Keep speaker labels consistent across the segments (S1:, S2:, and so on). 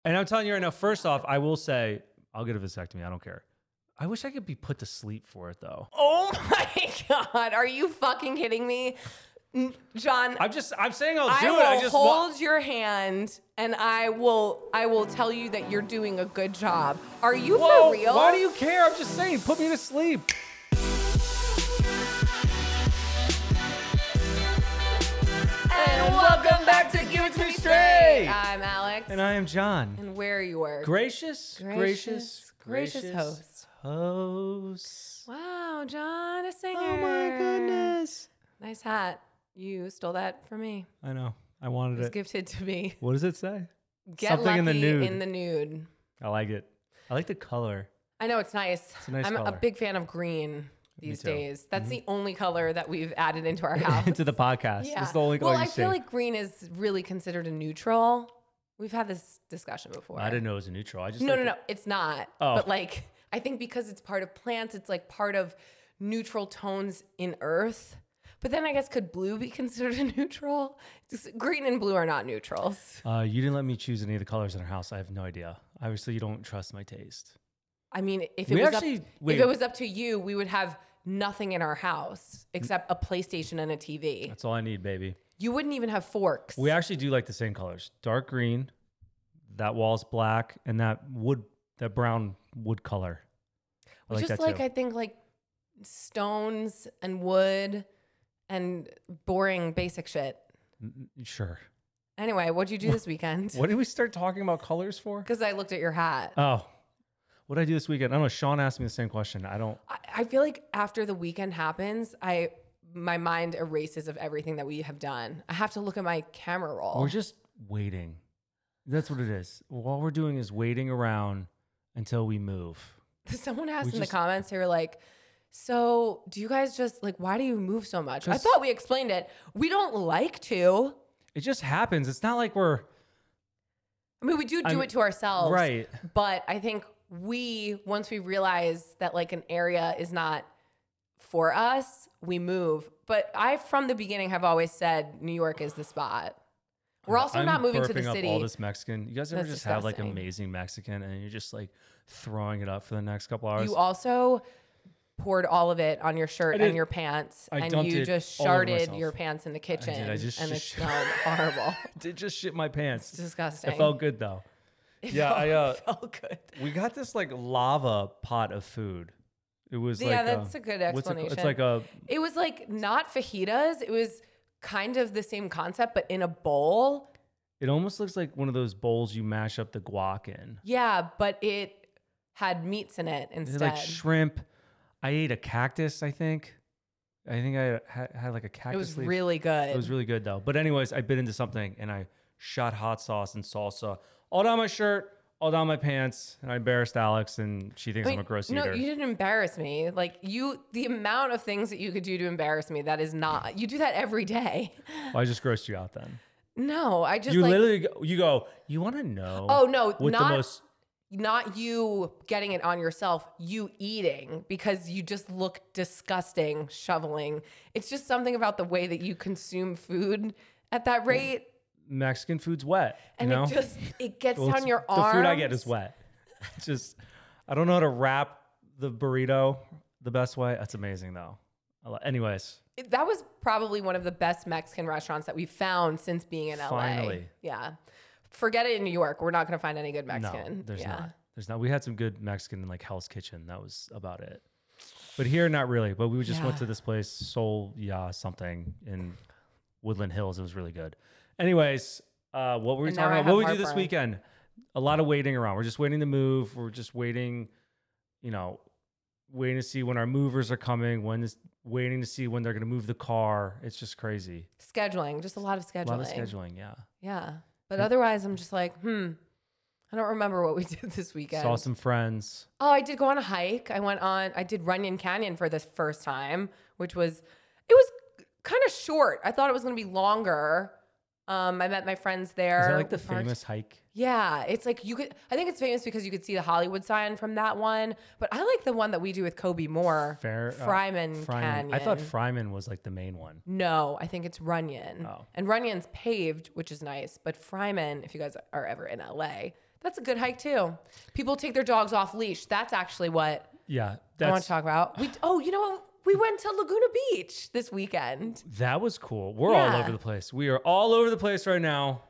S1: And I'm telling you right now, first off, I will say, I'll get a vasectomy. I don't care. I wish I could be put to sleep for it, though.
S2: Oh my God. Are you fucking kidding me? John,
S1: I'm saying I'll
S2: I
S1: do it.
S2: will
S1: I just
S2: hold your hand and I will tell you that you're doing a good job. Are you for real?
S1: Why do you care? I'm just saying, put me to sleep.
S2: And welcome back to Give It To Me Straight. I'm Alex.
S1: And I am John.
S2: And we're your
S1: Gracious
S2: host. Wow, John, a singer.
S1: Oh my goodness.
S2: Nice hat. You stole that from me.
S1: I know. I wanted
S2: It was
S1: it.
S2: gifted to me.
S1: What does it say?
S2: Get
S1: Something
S2: lucky
S1: in the nude.
S2: in the nude.
S1: I like it. I like the color.
S2: I know, it's nice.
S1: It's a nice
S2: I'm a
S1: color.
S2: big fan of green these
S1: too.
S2: days. That's the only color that we've added into our house.
S1: Into the podcast.
S2: Yeah.
S1: It's the only color
S2: well,
S1: you
S2: I
S1: see.
S2: feel like green is really considered a neutral. We've had this discussion before.
S1: I didn't know it was a neutral. I just
S2: No, it's not.
S1: Oh.
S2: But like, I think because it's part of plants, it's like part of neutral tones in earth. But then I guess could blue be considered a neutral? Green and blue are not neutrals.
S1: You didn't let me choose any of the colors in our house. I have no idea. Obviously, you don't trust my taste.
S2: I mean, if
S1: We
S2: it was
S1: actually-
S2: if
S1: wait.
S2: it was up to you, we would have nothing in our house except a PlayStation and a TV.
S1: That's all I need, baby.
S2: You wouldn't even have forks.
S1: We actually do like the same colors. Dark green, that wall's black, and that brown wood color. I like
S2: just
S1: that
S2: like
S1: too.
S2: I think like stones and wood and boring basic shit.
S1: Sure.
S2: Anyway, what'd you do this weekend?
S1: What did we start talking about colors for?
S2: Because I looked at your hat.
S1: Oh, what did I do this weekend? I don't know. Sean asked me the same question. I don't.
S2: I feel like after the weekend happens, my mind erases of everything that we have done. I have to look at my camera roll.
S1: We're just waiting. That's what it is. All we're doing is waiting around until we move.
S2: Someone asked
S1: We
S2: in the
S1: just-
S2: comments, they were like, so do you guys just like, why do you move so much? I
S1: 'Cause-
S2: thought we explained it. We don't like to.
S1: It just happens. It's not like we're
S2: I mean, we do it to ourselves.
S1: right.
S2: But I think once we realize that like an area is not for us, we move. But I, from the beginning, have always said New York is the spot. We're also
S1: I'm
S2: not moving to the
S1: burping up
S2: city.
S1: all this Mexican. You guys ever
S2: That's
S1: just have like
S2: disgusting.
S1: amazing Mexican and you're just like throwing it up for the next couple hours?
S2: You also poured all of it on your shirt
S1: did.
S2: and your pants,
S1: I
S2: and
S1: dumped
S2: you
S1: it
S2: just
S1: all over
S2: sharded
S1: myself.
S2: your pants in the kitchen,
S1: I just
S2: and it
S1: sh-
S2: smelled horrible.
S1: did just shit my pants.
S2: It's disgusting.
S1: It felt good though.
S2: It
S1: Yeah,
S2: felt good.
S1: We got this like lava pot of food. It was like
S2: Yeah, that's a good
S1: what's it called?
S2: explanation.
S1: It's like a
S2: It was like not fajitas. It was kind of the same concept, but in a bowl.
S1: it almost looks like one of those bowls you mash up the guac in.
S2: Yeah, but it had meats in it
S1: It's
S2: instead.
S1: like shrimp. I ate a cactus, I think. I think I had like a cactus
S2: It was
S1: leaf.
S2: really good.
S1: It was really good though. But anyways, I bit into something and I shot hot sauce and salsa all down my shirt, all down my pants, and I embarrassed Alex and she thinks I'm a gross
S2: no,
S1: eater.
S2: you didn't embarrass me. Like the amount of things that you could do to embarrass me, that is not. You do that every day.
S1: Well, I just grossed you out then.
S2: No, I just
S1: You
S2: like.
S1: literally you want to know
S2: Oh no,
S1: what
S2: not
S1: the most
S2: not you getting it on yourself. You eating because you just look disgusting shoveling. It's just something about the way that you consume food at that rate,
S1: Mexican food's wet.
S2: and
S1: you know?
S2: it gets
S1: Well,
S2: down
S1: it's-
S2: your arms.
S1: The food I get is wet. It's just I don't know how to wrap the burrito the best way. That's amazing though. Anyways,
S2: That was probably one of the best Mexican restaurants that we found since being in LA.
S1: Finally.
S2: Yeah. Forget it in New York. We're not going to find any good Mexican.
S1: no, there's
S2: yeah.
S1: not. There's not. We had some good Mexican in like Hell's Kitchen. That was about it. But here, not really. But we just went
S2: Yeah.
S1: to this place, Soul something in Woodland Hills. It was really good. Anyways, what were we
S2: And now
S1: talking
S2: I
S1: about?
S2: have
S1: What we do this
S2: heartburn.
S1: weekend? A lot of waiting around. We're just waiting to move. We're just waiting, waiting to see when our movers are coming, waiting to see when they're going to move the car. It's just crazy.
S2: Scheduling. Just a lot of scheduling.
S1: A lot of scheduling, yeah.
S2: Yeah. But otherwise, I'm just like, I don't remember what we did this weekend.
S1: Saw some friends.
S2: Oh, I did go on a hike. I did Runyon Canyon for the first time, it was kind of short. I thought it was going to be longer. I met my friends there.
S1: Is that like the
S2: We parked-
S1: famous hike?
S2: Yeah, it's like I think it's famous because you could see the Hollywood sign from that one, but I like the one that we do with Kobe Moore. Fryman Canyon.
S1: I thought Fryman was like the main one.
S2: No, I think it's Runyon.
S1: Oh.
S2: And Runyon's paved, which is nice, but Fryman, if you guys are ever in LA, That's a good hike too. People take their dogs off leash. That's actually what
S1: Yeah,
S2: I want to talk about. You know what? We went to Laguna Beach this weekend.
S1: That was cool. We're all
S2: Yeah.
S1: over the place. We are all over the place right now.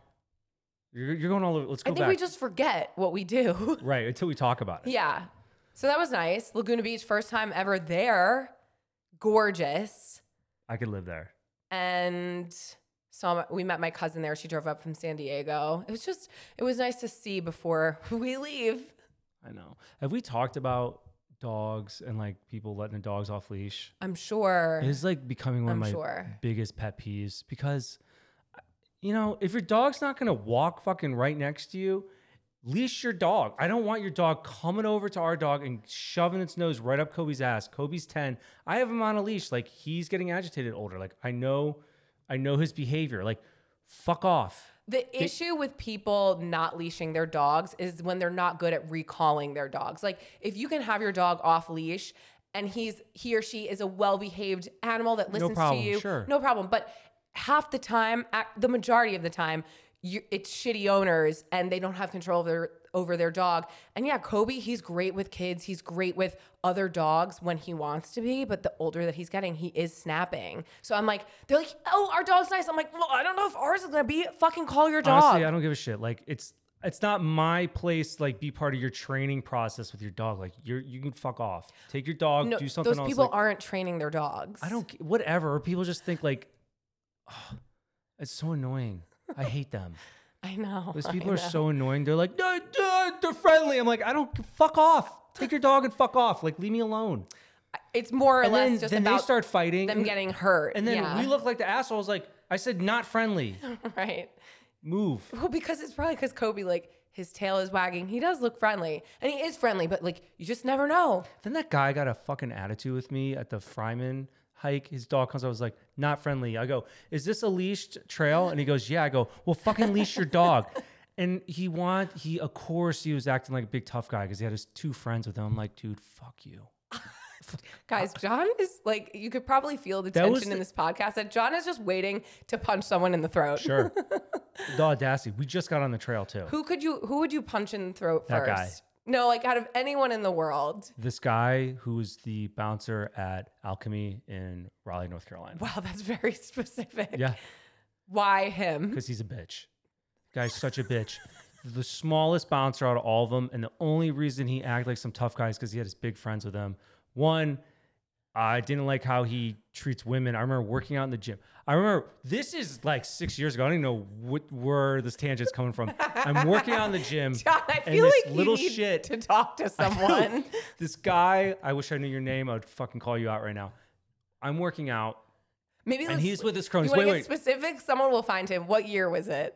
S1: You're going all over. Let's go
S2: I think
S1: back.
S2: we just forget what we do.
S1: Right, until we talk about it.
S2: Yeah. So that was nice. Laguna Beach, first time ever there. Gorgeous.
S1: I could live there.
S2: And so we met my cousin there. She drove up from San Diego. It was nice to see before we leave.
S1: I know. Have we talked about dogs and like people letting their dogs off leash?
S2: I'm sure.
S1: It's like becoming one of my biggest pet peeves because, you know, if your dog's not going to walk fucking right next to you, leash your dog. I don't want your dog coming over to our dog and shoving its nose right up Kobe's ass. Kobe's 10. I have him on a leash. Like, he's getting agitated older. Like, I know his behavior. Like, fuck off.
S2: The issue with people not leashing their dogs is when they're not good at recalling their dogs. Like, if you can have your dog off leash and he or she is a well-behaved animal that listens to you,
S1: sure.
S2: No problem. But half the time, the majority of the time, it's shitty owners and they don't have control over their dog. And yeah, Kobe, he's great with kids. He's great with other dogs when he wants to be. But the older that he's getting, he is snapping. So I'm like, they're like, oh, our dog's nice. I'm like, well, I don't know if ours is going to be. Fucking call your dog.
S1: Honestly, I don't give a shit. Like, it's not my place to like be part of your training process with your dog. Like, you can fuck off. Take your dog, do something else.
S2: Those people
S1: like,
S2: aren't training their dogs.
S1: I don't, whatever. People just think like, oh, it's so annoying. I hate them.
S2: I know.
S1: Those people are so annoying. They're like, they're friendly. I'm like, I don't, fuck off. Take your dog and fuck off. Like, leave me alone.
S2: It's more or
S1: And
S2: less just
S1: then
S2: about
S1: they start fighting.
S2: them getting hurt.
S1: And then we look like the assholes. Like, I said, not friendly.
S2: Right.
S1: Move.
S2: Well, because it's probably because Kobe, like, his tail is wagging. He does look friendly. And he is friendly, but, like, you just never know.
S1: Then that guy got a fucking attitude with me at the Fryman hike. His dog comes. I was like, not friendly. I go, is this a leashed trail? And he goes, yeah. I go, well, fucking leash your dog. And of course he was acting like a big tough guy because he had his two friends with him. I'm like, dude, fuck you.
S2: Guys, John is like, you could probably feel the tension in this podcast that John is just waiting to punch someone in the throat.
S1: Sure. The audacity. We just got on the trail too.
S2: Who would you punch in the throat
S1: That
S2: first?
S1: guy.
S2: No, like out of anyone in the world.
S1: This guy who was the bouncer at Alchemy in Raleigh, North Carolina.
S2: Wow, that's very specific.
S1: Yeah.
S2: Why him?
S1: Because he's a bitch. Guy's such a bitch. The smallest bouncer out of all of them. And the only reason he acted like some tough guy is because he had his big friends with him. One, I didn't like how he treats women. I remember working out in the gym. I remember, this is like 6 years ago. I don't even know where this tangent's coming from. I'm working out in the gym.
S2: John, I feel
S1: this
S2: like
S1: little
S2: you need
S1: shit
S2: to talk to someone.
S1: This guy, I wish I knew your name. I would fucking call you out right now. I'm working out.
S2: Maybe
S1: and he's with his cronies.
S2: You want to
S1: Wait.
S2: get specific? Someone will find him. What year was it?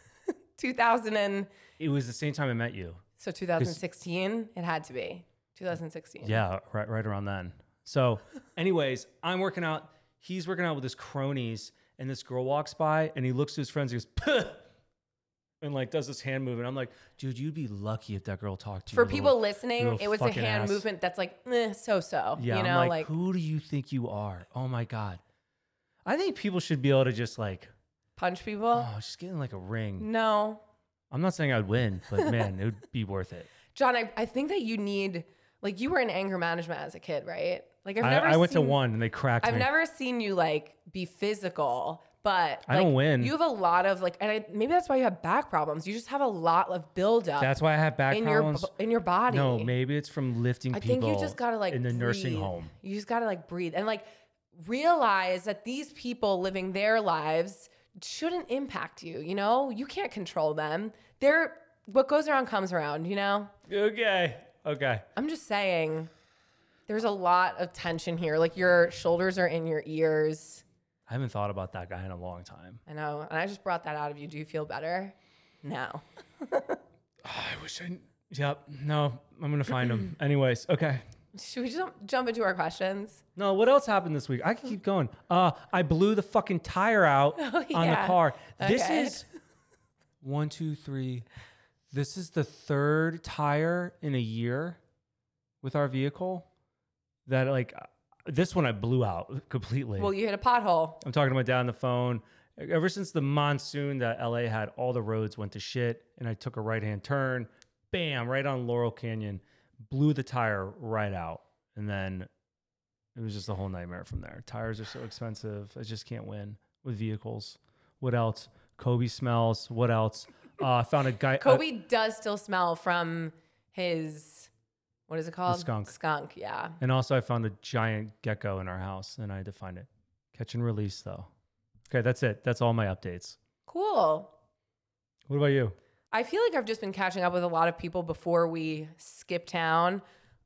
S2: 2000 and...
S1: It was the same time I met you.
S2: So 2016? It had to be. 2016.
S1: Yeah, right around then. So anyways, I'm working out. He's working out with his cronies. And this girl walks by and he looks to his friends. He goes, puh, and like does this hand movement. I'm like, dude, you'd be lucky if that girl talked to you.
S2: For people listening, it was a hand
S1: ass.
S2: movement that's like, so-so.
S1: Yeah,
S2: you know,
S1: I'm like, who do you think you are? Oh my God. I think people should be able to just like
S2: punch people.
S1: Oh, just get in like a ring.
S2: No.
S1: I'm not saying I'd win, but man, it would be worth it.
S2: John, I think that you need, like, you were in anger management as a kid, right? Like,
S1: I went to one and they cracked me.
S2: I've never seen you like be physical, but
S1: I don't win.
S2: You have a lot of like, and maybe that's why you have back problems. You just have a lot of buildup.
S1: That's why I have back problems
S2: in your body.
S1: No, maybe it's from lifting people.
S2: I think you just gotta like
S1: in the
S2: breathe.
S1: nursing home.
S2: You just gotta like breathe and like realize that these people living their lives shouldn't impact you. You know, you can't control them. What goes around comes around. You know.
S1: Okay.
S2: I'm just saying. There's a lot of tension here. Like your shoulders are in your ears.
S1: I haven't thought about that guy in a long time.
S2: I know. And I just brought that out of you. Do you feel better? No.
S1: I wish I... Yep. No, I'm going to find him. Anyways, okay.
S2: Should we jump into our questions?
S1: No, what else happened this week? I can keep going. I blew the fucking tire out on the car.
S2: Okay.
S1: This is 1, 2, 3. This is the third tire in a year with our vehicle. That like this one I blew out completely.
S2: Well, you hit a pothole.
S1: I'm talking to my dad on the phone. Ever since the monsoon that LA had, all the roads went to shit, and I took a right-hand turn, bam, right on Laurel Canyon, blew the tire right out. And then it was just a whole nightmare from there. Tires are so expensive. I just can't win with vehicles. What else? Kobe smells. What else? Found a guy.
S2: Kobe does still smell from his, what is it called?
S1: The skunk.
S2: Skunk, yeah.
S1: And also I found a giant gecko in our house and I had to find it. Catch and release though. Okay, that's it. That's all my updates.
S2: Cool.
S1: What about you?
S2: I feel like I've just been catching up with a lot of people before we skip town.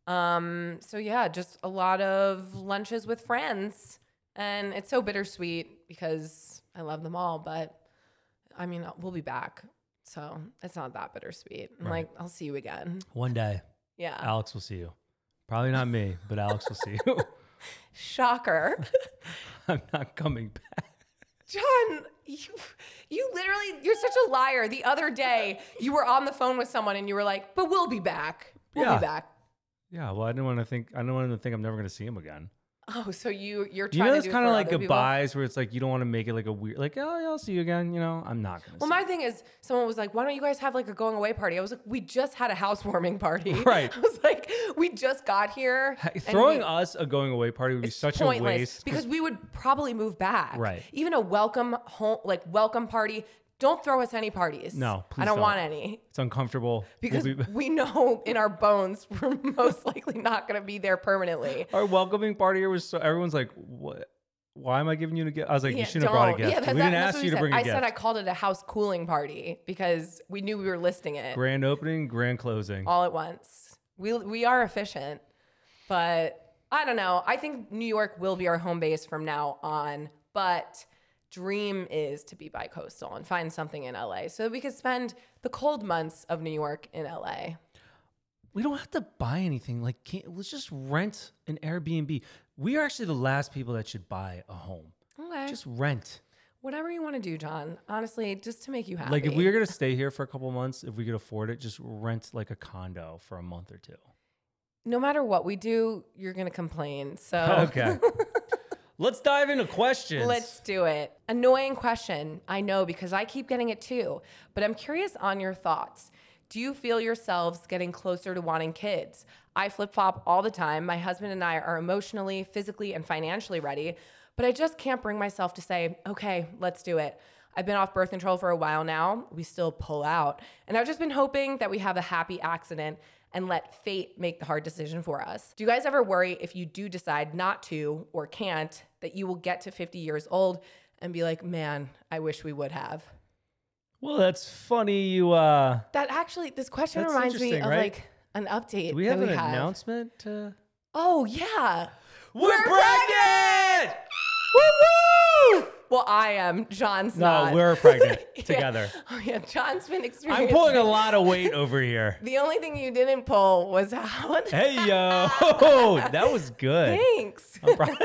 S2: So yeah, just a lot of lunches with friends. And it's so bittersweet because I love them all, but I mean, we'll be back. So it's not that bittersweet. I'm like, I'll see you again.
S1: One day.
S2: Yeah.
S1: Alex will see you. Probably not me, but Alex will see you.
S2: Shocker.
S1: I'm not coming back.
S2: John, you literally, you're such a liar. The other day, you were on the phone with someone and you were like, but we'll be back. We'll be back.
S1: Yeah, well, I didn't want to think I'm never going to see him again.
S2: Oh, so you're trying to do
S1: it's
S2: it
S1: kind
S2: for
S1: of like
S2: other
S1: goodbyes
S2: people?
S1: where it's like you don't want to make it like a weird, like, oh, yeah, I'll see you again. You know, I'm not going to.
S2: Well, my thing is, someone was like, why don't you guys have like a going away party? I was like, we just had a housewarming party.
S1: Right.
S2: I was like, we just got here.
S1: Throwing us a going away party would be such
S2: pointless
S1: a waste.
S2: because we would probably move back.
S1: Right.
S2: Even a welcome party. Don't throw us any parties.
S1: No, please
S2: I don't want any.
S1: It's uncomfortable.
S2: Because we know in our bones we're most likely not going to be there permanently.
S1: Our welcoming party here was so everyone's like, what? Why am I giving you a gift? I was like, you shouldn't have brought a gift.
S2: Yeah,
S1: we didn't ask you to bring a gift.
S2: I said I called it a house cooling party because we knew we were listing it.
S1: Grand opening, grand closing.
S2: All at once. We are efficient, but I don't know. I think New York will be our home base from now on, but dream is to be bi-coastal and find something in LA so that we could spend the cold months of New York in LA.
S1: We don't have to buy anything. Like, let's just rent an Airbnb. We are actually the last people that should buy a home.
S2: Okay.
S1: Just rent.
S2: Whatever you want to do, John. Honestly, just to make you happy.
S1: Like, if we were going to stay here for a couple months, if we could afford it, just rent like a condo for a month or two.
S2: No matter what we do, you're going to complain. So
S1: okay. Let's dive into questions.
S2: Let's do it. Annoying question. I know because I keep getting it too, but I'm curious on your thoughts. Do you feel yourselves getting closer to wanting kids? I flip-flop all the time. My husband and I are emotionally, physically, and financially ready, but I just can't bring myself to say, okay, let's do it. I've been off birth control for a while now. We still pull out. And I've just been hoping that we have a happy accident and let fate make the hard decision for us. Do you guys ever worry if you do decide not to or can't, that you will get to 50 years old and be like, man, I wish we would have?
S1: Well, that's funny.
S2: This question reminds me of like an update.
S1: Do we have an
S2: announcement?
S1: announcement?
S2: Oh, yeah.
S1: We're pregnant!
S2: Woo-woo! Well, I am. John's not.
S1: No, we're pregnant together.
S2: Oh, yeah. John's been experiencing.
S1: I'm pulling a lot of weight over here.
S2: The only thing you didn't pull was out.
S1: Hey, yo. That was good.
S2: Thanks.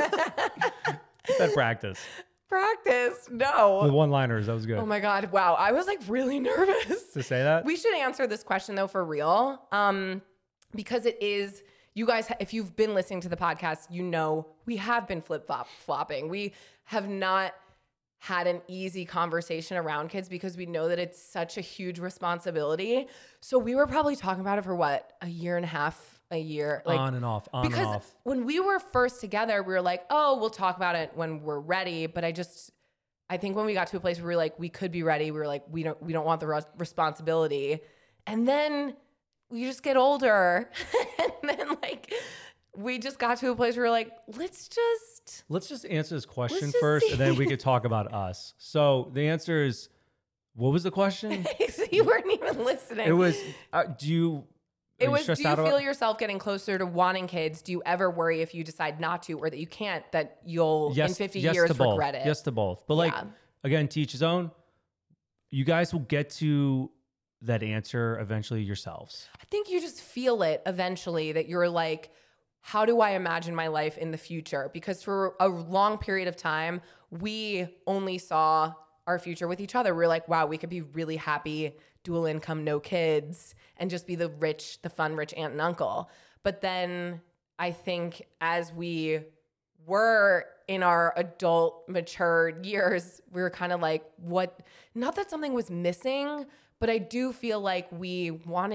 S1: That practice.
S2: Practice. No.
S1: The one-liners. That was good.
S2: Oh, my God. Wow. I was like really nervous.
S1: To say that?
S2: We should answer this question, though, for real. Because it is... You guys, if you've been listening to the podcast, you know we have been flip-flopping. We have not had an easy conversation around kids because we know that it's such a huge responsibility. So we were probably talking about it for what, a year and a half, a year? Like,
S1: on and off.
S2: because when we were first together, we were like, oh, we'll talk about it when we're ready. But I think when we got to a place where we were like, we could be ready, we were like, we don't want the responsibility. And then we just get older. And then like we just got to a place where we're like, let's just answer this question
S1: first, and then we could talk about us. So the answer is, what was the question?
S2: You weren't even listening.
S1: It was, do you
S2: feel yourself getting closer to wanting kids? Do you ever worry if you decide not to, or that you can't, that you'll in 50 years regret it?
S1: Yes to both. But again, to each his own. You guys will get to that answer eventually yourselves.
S2: I think you just feel it eventually, that you're like, how do I imagine my life in the future? Because for a long period of time, we only saw our future with each other. We were like, wow, we could be really happy, dual income, no kids, and just be the fun, rich aunt and uncle. But then I think as we were in our adult, mature years, we were kind of like, what? Not that something was missing, but I do feel like we wanted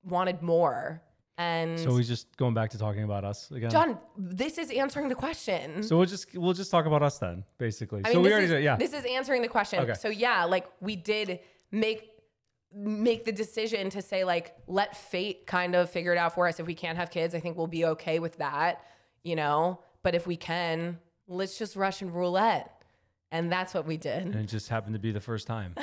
S2: wanted more. And
S1: so we're just going back to talking about us again.
S2: John, this is answering the question.
S1: So we'll just talk about us then, basically.
S2: I mean,
S1: so we
S2: this
S1: already
S2: is,
S1: did, yeah.
S2: This is answering the question.
S1: Okay.
S2: So yeah, like we did make the decision to say like, let fate kind of figure it out for us. If we can't have kids, I think we'll be okay with that, you know? But if we can, let's just Russian roulette. And that's what we did.
S1: And it just happened to be the first time.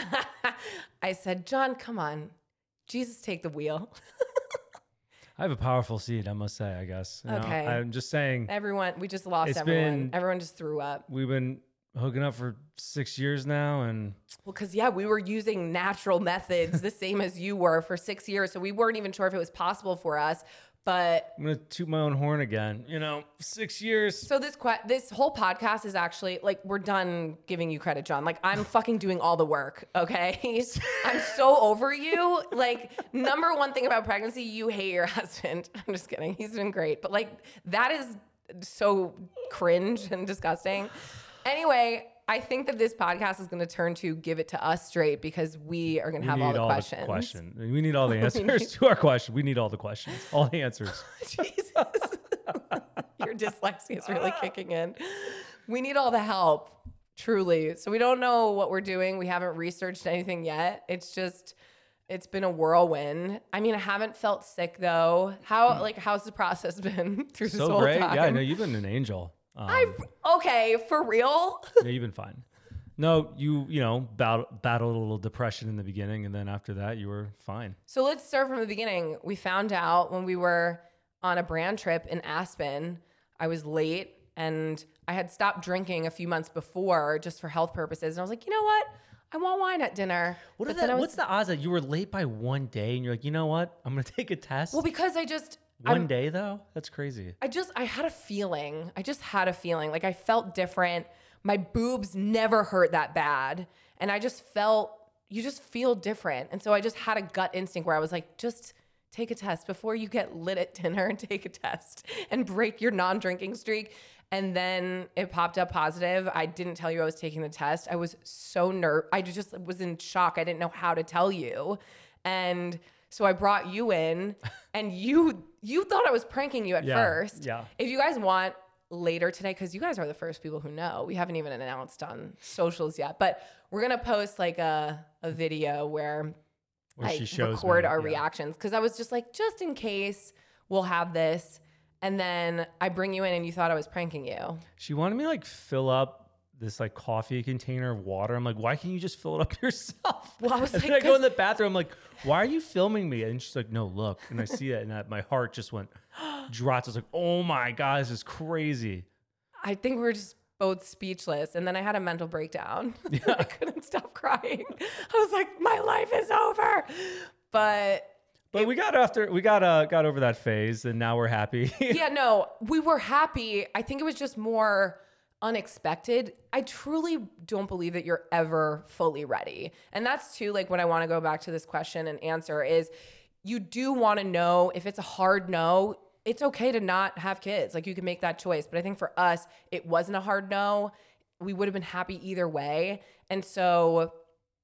S2: I said, John, come on. Jesus, take the wheel.
S1: I have a powerful seed, I must say, I guess. You
S2: Okay.
S1: know, I'm just saying.
S2: Everyone, we just lost everyone.
S1: Been,
S2: everyone just threw up.
S1: We've been hooking up for 6 years now. And
S2: well, because, yeah, we were using natural methods the same as you were for 6 years. So we weren't even sure if it was possible for us. But
S1: I'm going to toot my own horn again. You know, 6 years.
S2: So this whole podcast is actually like, we're done giving you credit, John. Like, I'm fucking doing all the work, okay? I'm so over you. Like, number one thing about pregnancy, you hate your husband. I'm just kidding. He's been great. But like, that is so cringe and disgusting. Anyway, I think that this podcast is going to turn to give it to us straight because we are going to have all the questions.
S1: We need all the answers to our question. We need all the questions, all the answers.
S2: Jesus. Your dyslexia is really kicking in. We need all the help, truly. So we don't know what we're doing. We haven't researched anything yet. It's been a whirlwind. I mean, I haven't felt sick though. How's the process been through this whole
S1: great.
S2: time?
S1: Yeah, I know you've been an angel.
S2: Okay, for real?
S1: Yeah, you've been fine. No, you battled a little depression in the beginning, and then after that, you were fine.
S2: So let's start from the beginning. We found out when we were on a brand trip in Aspen, I was late, and I had stopped drinking a few months before just for health purposes. And I was like, you know what? I want wine at dinner.
S1: What's the odds that you were late by one day, and you're like, you know what? I'm going to take a test?
S2: Well, because
S1: One day though? That's crazy.
S2: I had a feeling. I just had a feeling. Like I felt different. My boobs never hurt that bad. And I just felt, you just feel different. And so I just had a gut instinct where I was like, just take a test before you get lit at dinner and take a test and break your non-drinking streak. And then it popped up positive. I didn't tell you I was taking the test. I was so nervous. I just was in shock. I didn't know how to tell you. And so I brought you in and you thought I was pranking you at first.
S1: Yeah.
S2: If you guys want later today, because you guys are the first people who know, we haven't even announced on socials yet, but we're going to post like a video where I record our reactions. Because I was just like, just in case we'll have this. And then I bring you in and you thought I was pranking you.
S1: She wanted me to like fill up this like coffee container of water. I'm like, why can't you just fill it up yourself?
S2: Well, I was
S1: and
S2: like,
S1: then I go in the bathroom. I'm like, why are you filming me? And she's like, no, look. And I see it, and my heart just went dropped. I was like, oh my God, this is crazy.
S2: I think we're just both speechless. And then I had a mental breakdown. Yeah. I couldn't stop crying. I was like, my life is over. But
S1: we got over that phase, and now we're happy.
S2: Yeah, no, we were happy. I think it was just more unexpected. I truly don't believe that you're ever fully ready. And that's too, like, when I want to go back to this question and answer is, you do want to know if it's a hard no, it's okay to not have kids. Like, you can make that choice. But I think for us, it wasn't a hard no. We would have been happy either way. And so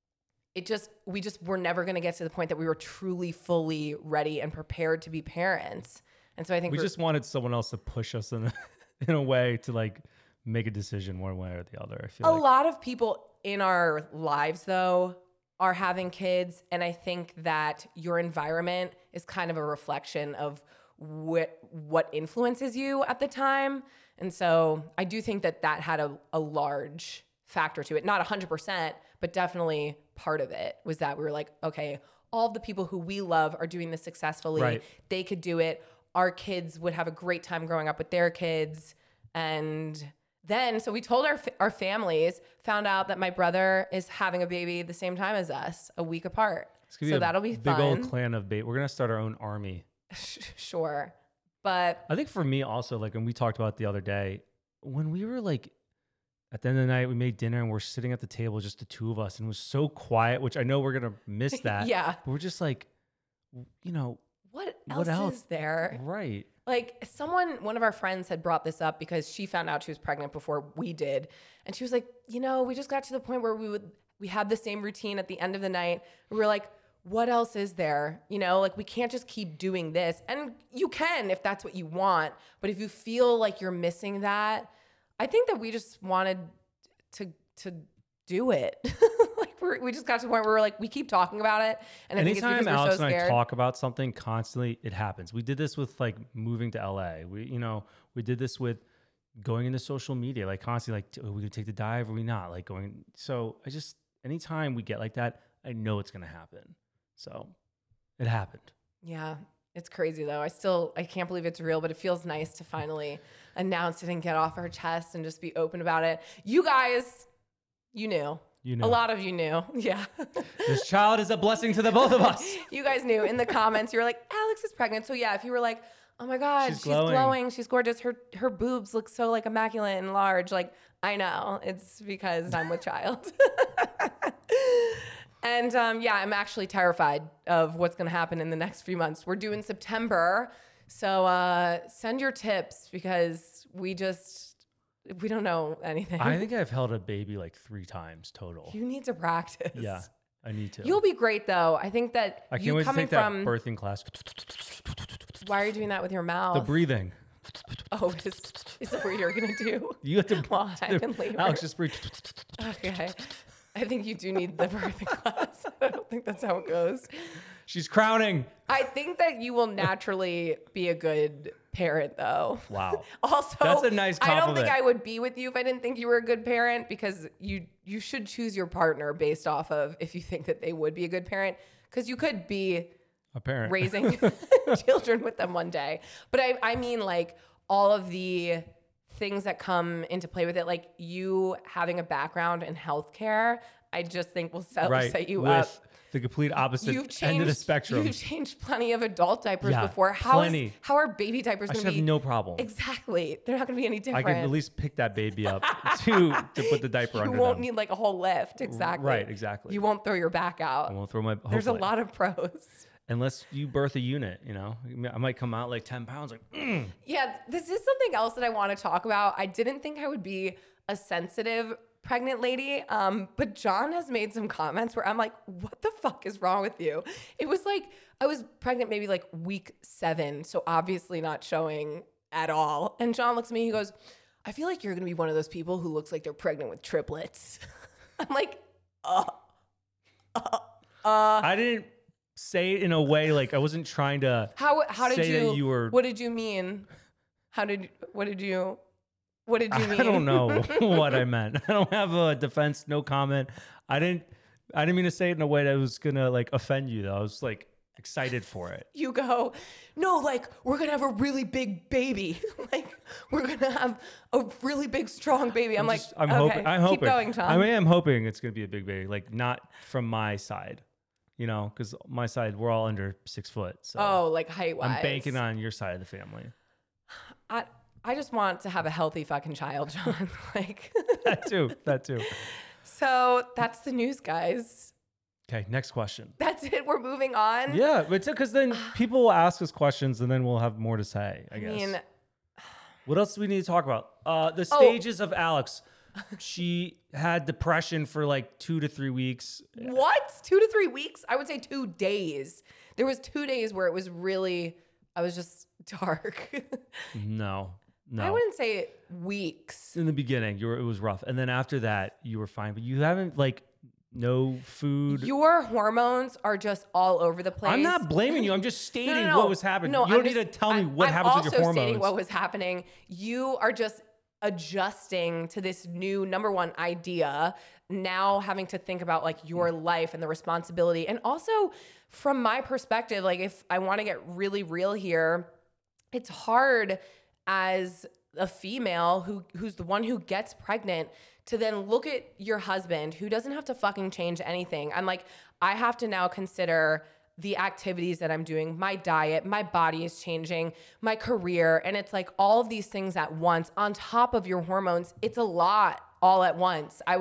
S2: we just were never going to get to the point that we were truly fully ready and prepared to be parents. And so I think
S1: we just wanted someone else to push us in a way to like make a decision one way or the other. I feel
S2: a lot of people in our lives though are having kids. And I think that your environment is kind of a reflection of what influences you at the time. And so I do think that had a large factor to it. Not 100%, but definitely part of it was that we were like, okay, all the people who we love are doing this successfully. Right. They could do it. Our kids would have a great time growing up with their kids. And then, so we told our families, found out that my brother is having a baby the same time as us, a week apart. So that'll be fun.
S1: Big old clan of baby. We're going to start our own army.
S2: Sure. But
S1: I think for me also, like, and we talked about it the other day, when we were like, at the end of the night, we made dinner and we're sitting at the table, just the two of us, and it was so quiet, which I know we're going to miss that.
S2: Yeah.
S1: But we're just like, you know,
S2: what else is there?
S1: Right.
S2: Like one of our friends had brought this up because she found out she was pregnant before we did. And she was like, you know, we just got to the point where we had the same routine at the end of the night. We were like, what else is there? You know, like we can't just keep doing this. And you can if that's what you want. But if you feel like you're missing that, I think that we just wanted to do it. Like we just got to the point where we're like, we keep talking about it. And I think it's because we're
S1: Alex
S2: so scared.
S1: and I talk about something constantly, it happens. We did this with like moving to LA. We did this with going into social media, like constantly, like, are we gonna take the dive or are we not? Like going. So anytime we get like that, I know it's gonna happen. So it happened.
S2: Yeah. It's crazy though. I can't believe it's real, but it feels nice to finally announce it and get off our chest and just be open about it. You guys, you knew. A lot of you knew. Yeah.
S1: This child is a blessing to the both of us.
S2: You guys knew in the comments. You were like, Alex is pregnant. So yeah, if you were like, oh my God, she's glowing. She's gorgeous. Her boobs look so like immaculate and large. Like, I know. It's because I'm with child. And yeah, I'm actually terrified of what's going to happen in the next few months. We're due in September. So send your tips because we don't know anything.
S1: I think I've held a baby like 3 times total.
S2: You need to practice.
S1: Yeah, I need to.
S2: You'll be great though. I think that
S1: I can't wait to take that birthing class.
S2: Why are you doing that with your mouth?
S1: The breathing.
S2: Oh, is that what you're going to do?
S1: You have to.
S2: While I'm in labor.
S1: Alex, just breathe.
S2: Okay. I think you do need the birthing class. I don't think that's how it goes.
S1: She's crowning.
S2: I think that you will naturally be a good parent, though.
S1: Wow.
S2: Also,
S1: that's a nice compliment.
S2: I don't think I would be with you if I didn't think you were a good parent, because you should choose your partner based off of if you think that they would be a good parent, because you could be
S1: a parent
S2: raising children with them one day. But I mean, like, all of the things that come into play with it, like you having a background in healthcare, I just think will set you up.
S1: The complete opposite end of the spectrum.
S2: You've changed plenty of adult diapers before. How are baby diapers going to be?
S1: I should have no problem.
S2: Exactly. They're not going to be any different.
S1: I can at least pick that baby up to put the diaper under them.
S2: You won't need like a whole lift. Exactly.
S1: Right, exactly.
S2: You won't throw your back out.
S1: I won't throw my...
S2: There's a lot of pros.
S1: Unless you birth a unit, I might come out like 10 pounds.
S2: Yeah, this is something else that I want to talk about. I didn't think I would be a sensitive pregnant lady, but John has made some comments where I'm like, what the fuck is wrong with you? It was like, I was pregnant maybe like week 7, so obviously not showing at all. And John looks at me, he goes, I feel like you're going to be one of those people who looks like they're pregnant with triplets. I'm like,
S1: I didn't say it in a way like I wasn't trying to
S2: how did
S1: say
S2: you,
S1: that you were...
S2: What did you mean? What did you mean?
S1: I don't know what I meant. I don't have a defense, no comment. I didn't mean to say it in a way that was gonna like offend you though. I was like excited for it.
S2: You go, no, like we're gonna have a really big baby. Like we're gonna have a really big, strong baby. I'm hoping. Keep going, Tom.
S1: I am hoping it's gonna be a big baby. Like not from my side. Because my side, we're all under 6 foot. So
S2: like height-wise.
S1: I'm banking on your side of the family.
S2: I just want to have a healthy fucking child, John. Like
S1: That too.
S2: So that's the news, guys.
S1: Okay, next question.
S2: That's it. We're moving on.
S1: Yeah, but because then people will ask us questions and then we'll have more to say, I guess. What else do we need to talk about? The stages of Alex. She had depression for like 2 to 3 weeks.
S2: What? 2 to 3 weeks? I would say 2 days. There was 2 days where it was really, I was just dark.
S1: No.
S2: I wouldn't say weeks.
S1: In the beginning, it was rough. And then after that, you were fine. But you haven't like no food.
S2: Your hormones are just all over the place.
S1: I'm not blaming you. I'm just stating
S2: No.
S1: what was happening.
S2: No,
S1: you don't need to tell me what happens with your hormones.
S2: I'm also stating what was happening. You are just adjusting to this new number one idea, now having to think about like your life and the responsibility. And also from my perspective, like if I want to get really real here, it's hard as a female who's the one who gets pregnant to then look at your husband who doesn't have to fucking change anything. I'm like, I have to now consider the activities that I'm doing, my diet, my body is changing, my career. And it's like all of these things at once on top of your hormones. It's a lot all at once. I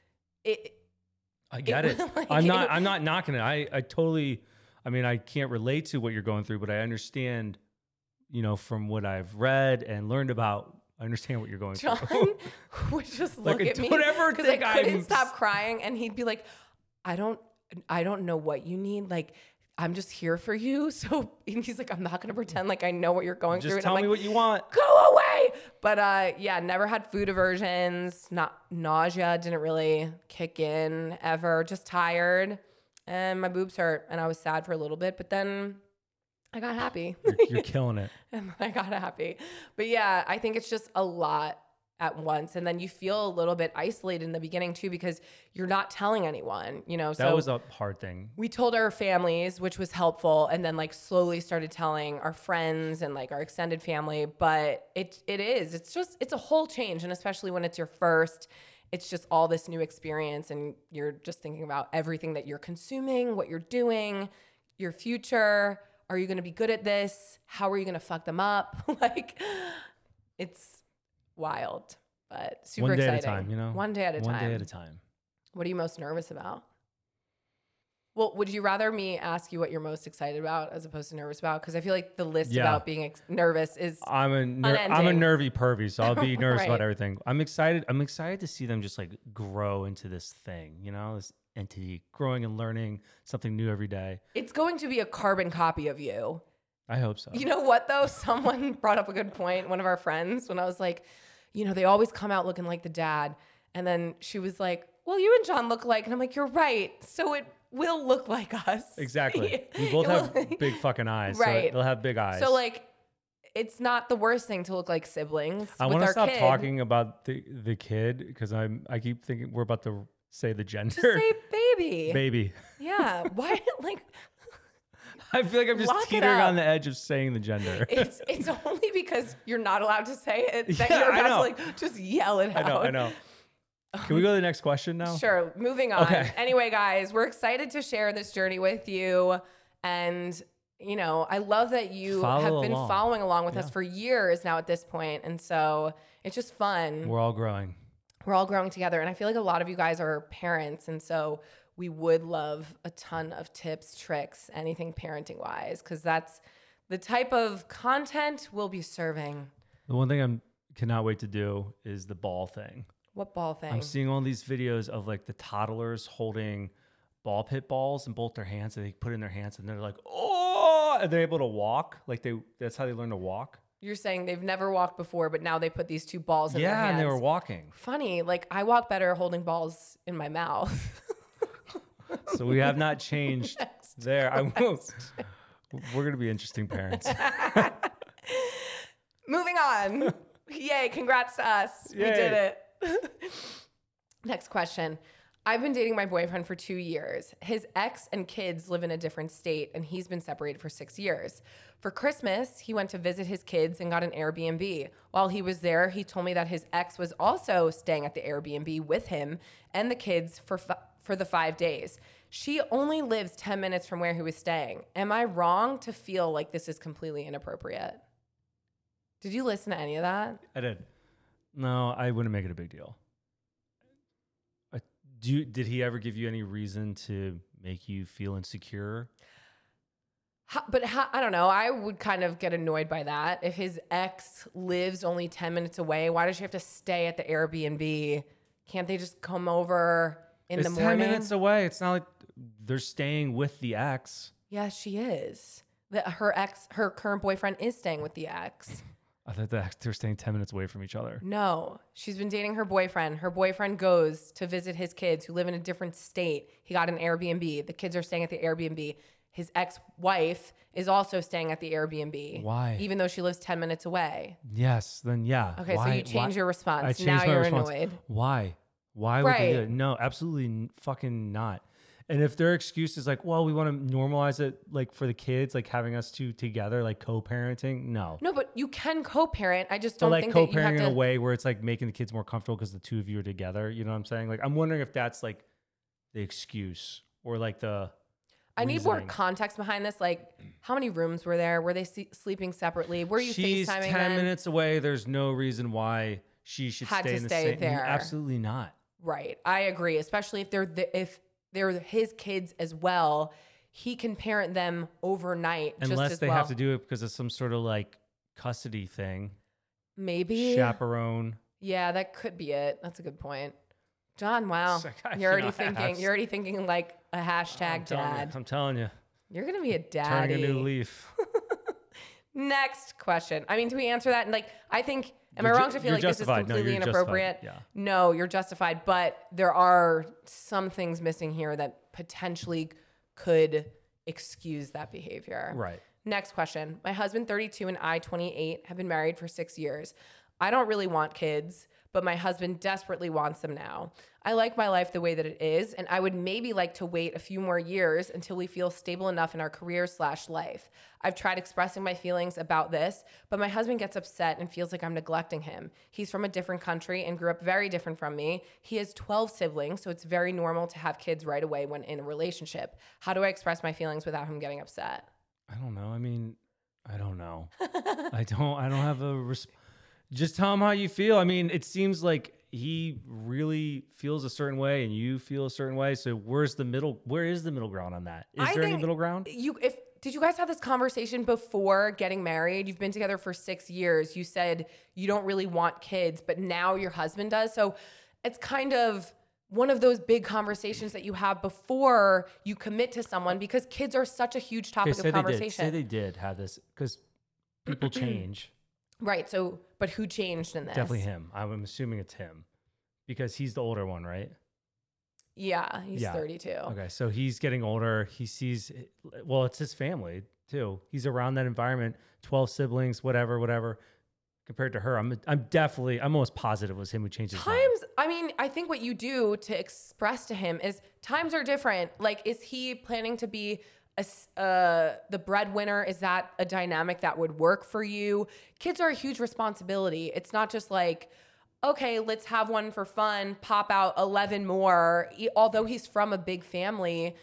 S1: get it. Like, I'm not knocking it. I totally, I can't relate to what you're going through, but I understand, from what I've read and learned about, I understand what you're going through.
S2: John would just look at me because I couldn't stop crying. And he'd be like, I don't know what you need. Like, I'm just here for you. So he's like, I'm not going to pretend like I know what you're going through.
S1: Just tell me what you want.
S2: Go away. But yeah, never had food aversions. Not nausea. Didn't really kick in ever. Just tired. And my boobs hurt. And I was sad for a little bit. But then I got happy.
S1: You're killing it.
S2: And I got happy. But yeah, I think it's just a lot at once. And then you feel a little bit isolated in the beginning too, because you're not telling anyone, you know?
S1: That was a hard thing.
S2: We told our families, which was helpful. And then like slowly started telling our friends and like our extended family. But it's a whole change. And especially when it's your first, it's just all this new experience. And you're just thinking about everything that you're consuming, what you're doing, your future. Are you going to be good at this? How are you going to fuck them up? Like, it's wild, but super exciting.
S1: One day at a time, you know?
S2: One day at a time.
S1: One day at a time.
S2: What are you most nervous about? Well, would you rather me ask you what you're most excited about as opposed to nervous about? Because I feel like the list about being nervous is
S1: I'm a nervy pervy, so I'll be nervous about everything. I'm excited to see them just like grow into this thing, you know, this entity growing and learning something new every day.
S2: It's going to be a carbon copy of you.
S1: I hope so.
S2: You know what though? Someone brought up a good point. One of our friends, when I was like, you know, they always come out looking like the dad. And then she was like, well, you and John look alike. And I'm like, you're right. So it will look like us.
S1: Exactly. We both have big fucking eyes. Right. So they'll have big eyes.
S2: So like, it's not the worst thing to look like siblings.
S1: I want to stop talking about the kid because I keep thinking we're about to say the gender.
S2: Just say baby.
S1: Baby.
S2: Yeah. Why? Like,
S1: I feel like I'm just teetering on the edge of saying the gender.
S2: It's only because you're not allowed to say it that you're about to like just yell it out.
S1: I know. Can we go to the next question now?
S2: Sure. Moving on.
S1: Okay.
S2: Anyway, guys, we're excited to share this journey with you. And, you know, I love that you have been following along with us for years now at this point. And so it's just fun.
S1: We're all growing.
S2: We're all growing together. And I feel like a lot of you guys are parents. And so we would love a ton of tips, tricks, anything parenting wise, because that's the type of content we'll be serving.
S1: The one thing I cannot wait to do is the ball thing.
S2: What ball thing?
S1: I'm seeing all these videos of like the toddlers holding ball pit balls in both their hands, and they put it in their hands and they're like, oh, and they're able to walk. Like that's how they learn to walk.
S2: You're saying they've never walked before, but now they put these two balls in their hands.
S1: Yeah, and they were walking.
S2: Funny. Like I walk better holding balls in my mouth.
S1: So we have not changed there. We're going to be interesting parents.
S2: Moving on. Yay. Congrats to us. Yay. We did it. Next question. I've been dating my boyfriend for 2 years. His ex and kids live in a different state, and he's been separated for 6 years. For Christmas, he went to visit his kids and got an Airbnb. While he was there, he told me that his ex was also staying at the Airbnb with him and the kids for the 5 days. She only lives 10 minutes from where he was staying. Am I wrong to feel like this is completely inappropriate? Did you listen to any of that?
S1: I did. No, I wouldn't make it a big deal. Did he ever give you any reason to make you feel insecure?
S2: I don't know. I would kind of get annoyed by that. If his ex lives only 10 minutes away, why does she have to stay at the Airbnb? Can't they just come over in the morning?
S1: It's 10 minutes away. It's not like they're staying with the ex.
S2: Yeah, she is. Her current boyfriend is staying with the ex.
S1: I thought they're staying 10 minutes away from each other.
S2: No, she's been dating her boyfriend. Her boyfriend goes to visit his kids who live in a different state. He got an Airbnb. The kids are staying at the Airbnb. His ex-wife is also staying at the Airbnb.
S1: Why?
S2: Even though she lives 10 minutes away.
S1: Yes, then yeah.
S2: Okay, so you change your response.
S1: I changed
S2: now
S1: my
S2: you're
S1: response.
S2: Annoyed.
S1: Why? Why would they do it? No, absolutely fucking not. And if their excuse is like, well, we want to normalize it like for the kids, like having us two together, like co-parenting, no.
S2: No, but you can co-parent. I just don't think
S1: that you have to.
S2: Like
S1: co-parenting in a way where it's like making the kids more comfortable because the two of you are together. You know what I'm saying? Like, I'm wondering if that's like the excuse or like the
S2: I need more context behind this. Like, how many rooms were there? Were they sleeping separately? Were you
S1: She's
S2: FaceTiming
S1: 10 minutes away. There's no reason why she should stay in the same.
S2: There.
S1: Absolutely not.
S2: Right. I agree. Especially if they're his kids as well. He can parent them overnight.
S1: Unless they have to do it because of some sort of like custody thing.
S2: Maybe.
S1: Chaperone.
S2: Yeah, that could be it. That's a good point. John, wow. You're already thinking like a hashtag dad.
S1: I'm telling you.
S2: You're going to be a daddy.
S1: Turning a new leaf.
S2: Next question. I mean, do we answer that? And like, I think, am I wrong to feel like this is completely inappropriate?
S1: Yeah.
S2: No, you're justified. But there are some things missing here that potentially could excuse that behavior.
S1: Right.
S2: Next question. My husband, 32, and I, 28, have been married for 6 years. I don't really want kids, but my husband desperately wants them now. I like my life the way that it is, and I would maybe like to wait a few more years until we feel stable enough in our career/life. I've tried expressing my feelings about this, but my husband gets upset and feels like I'm neglecting him. He's from a different country and grew up very different from me. He has 12 siblings, so it's very normal to have kids right away when in a relationship. How do I express my feelings without him getting upset?
S1: I don't know. I mean, I don't know. I don't have a just tell him how you feel. I mean, it seems like he really feels a certain way and you feel a certain way. So where is the middle ground on that? Is there any middle ground?
S2: Did you guys have this conversation before getting married? You've been together for 6 years. You said you don't really want kids, but now your husband does. So it's kind of one of those big conversations that you have before you commit to someone, because kids are such a huge topic of conversation.
S1: Say they did have this, because people change.
S2: Right. So, but who changed in this?
S1: Definitely him. I'm assuming it's him because he's the older one, right?
S2: Yeah, he's 32.
S1: Okay, so he's getting older. He sees, well, it's his family too. He's around that environment, 12 siblings, whatever. Compared to her, I'm almost positive it was him who changed his mind.
S2: I mean, I think what you do to express to him is times are different. Like, is he planning to be the breadwinner? Is that a dynamic that would work for you? Kids are a huge responsibility. It's not just like, okay, let's have one for fun, pop out 11 more. Although he's from a big family,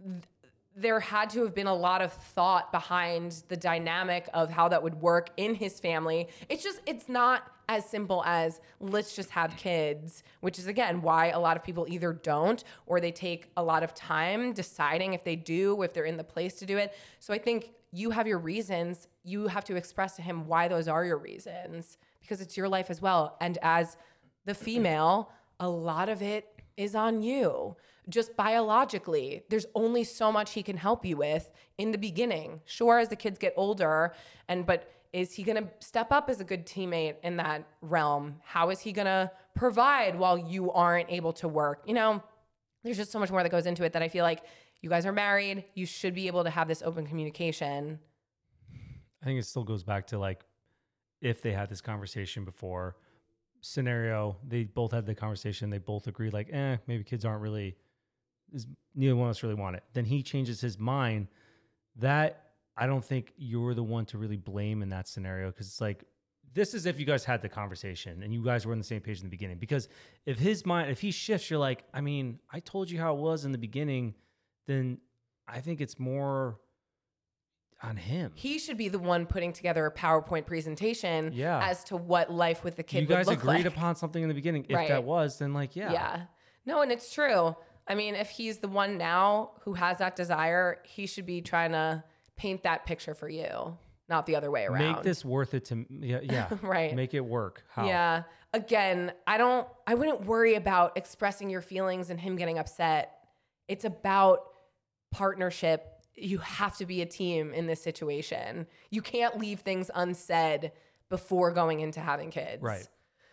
S2: there had to have been a lot of thought behind the dynamic of how that would work in his family. It's not as simple as let's just have kids, which is, again, why a lot of people either don't or they take a lot of time deciding if they do, if they're in the place to do it. So I think you have your reasons. You have to express to him why those are your reasons, because it's your life as well. And as the female, a lot of it is on you. Just biologically, there's only so much he can help you with in the beginning. Sure, as the kids get older, but is he going to step up as a good teammate in that realm? How is he going to provide while you aren't able to work? You know, there's just so much more that goes into it that I feel like you guys are married. You should be able to have this open communication.
S1: I think it still goes back to, like, if they had this conversation before, scenario, they both had the conversation, they both agreed, like, maybe kids aren't really, neither one of us really want it. Then he changes his mind. That, I don't think you're the one to really blame in that scenario, because it's like, this is if you guys had the conversation and you guys were on the same page in the beginning. Because if he shifts, you're like, I mean, I told you how it was in the beginning, then I think it's more on him.
S2: He should be the one putting together a PowerPoint presentation as to what life with the kid would look like.
S1: You guys agreed upon something in the beginning. If that was, then like, yeah.
S2: Yeah. No, and it's true. I mean, if he's the one now who has that desire, he should be trying to paint that picture for you, not the other way around.
S1: Make this worth it to, yeah.
S2: Right.
S1: Make it work. How?
S2: Yeah. Again, I wouldn't worry about expressing your feelings and him getting upset. It's about partnership. You have to be a team in this situation. You can't leave things unsaid before going into having kids.
S1: Right.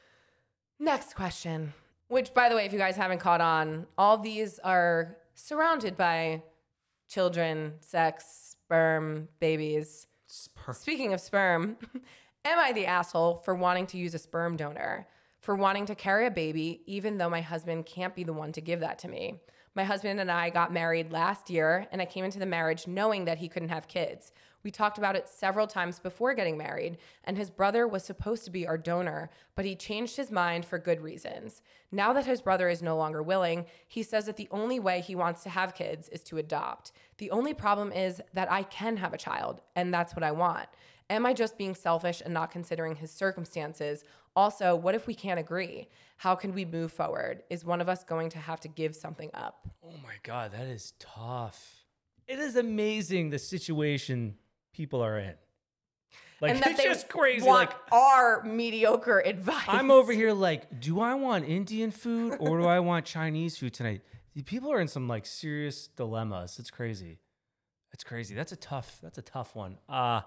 S2: Next question, which, by the way, if you guys haven't caught on, all these are surrounded by children, sex, sperm, babies. Speaking of sperm, am I the asshole for wanting to use a sperm donor? For wanting to carry a baby, even though my husband can't be the one to give that to me? My husband and I got married last year, and I came into the marriage knowing that he couldn't have kids. We talked about it several times before getting married, and his brother was supposed to be our donor, but he changed his mind for good reasons. Now that his brother is no longer willing, he says that the only way he wants to have kids is to adopt. The only problem is that I can have a child, and that's what I want. Am I just being selfish and not considering his circumstances? Also, what if we can't agree? How can we move forward? Is one of us going to have to give something up?
S1: Oh my God, that is tough. It is amazing the situation people are in. Like,
S2: and that
S1: it's just crazy.
S2: Want
S1: like
S2: our mediocre advice.
S1: I'm over here like, do I want Indian food or do I want Chinese food tonight? People are in some like serious dilemmas. It's crazy. It's crazy. That's a tough one.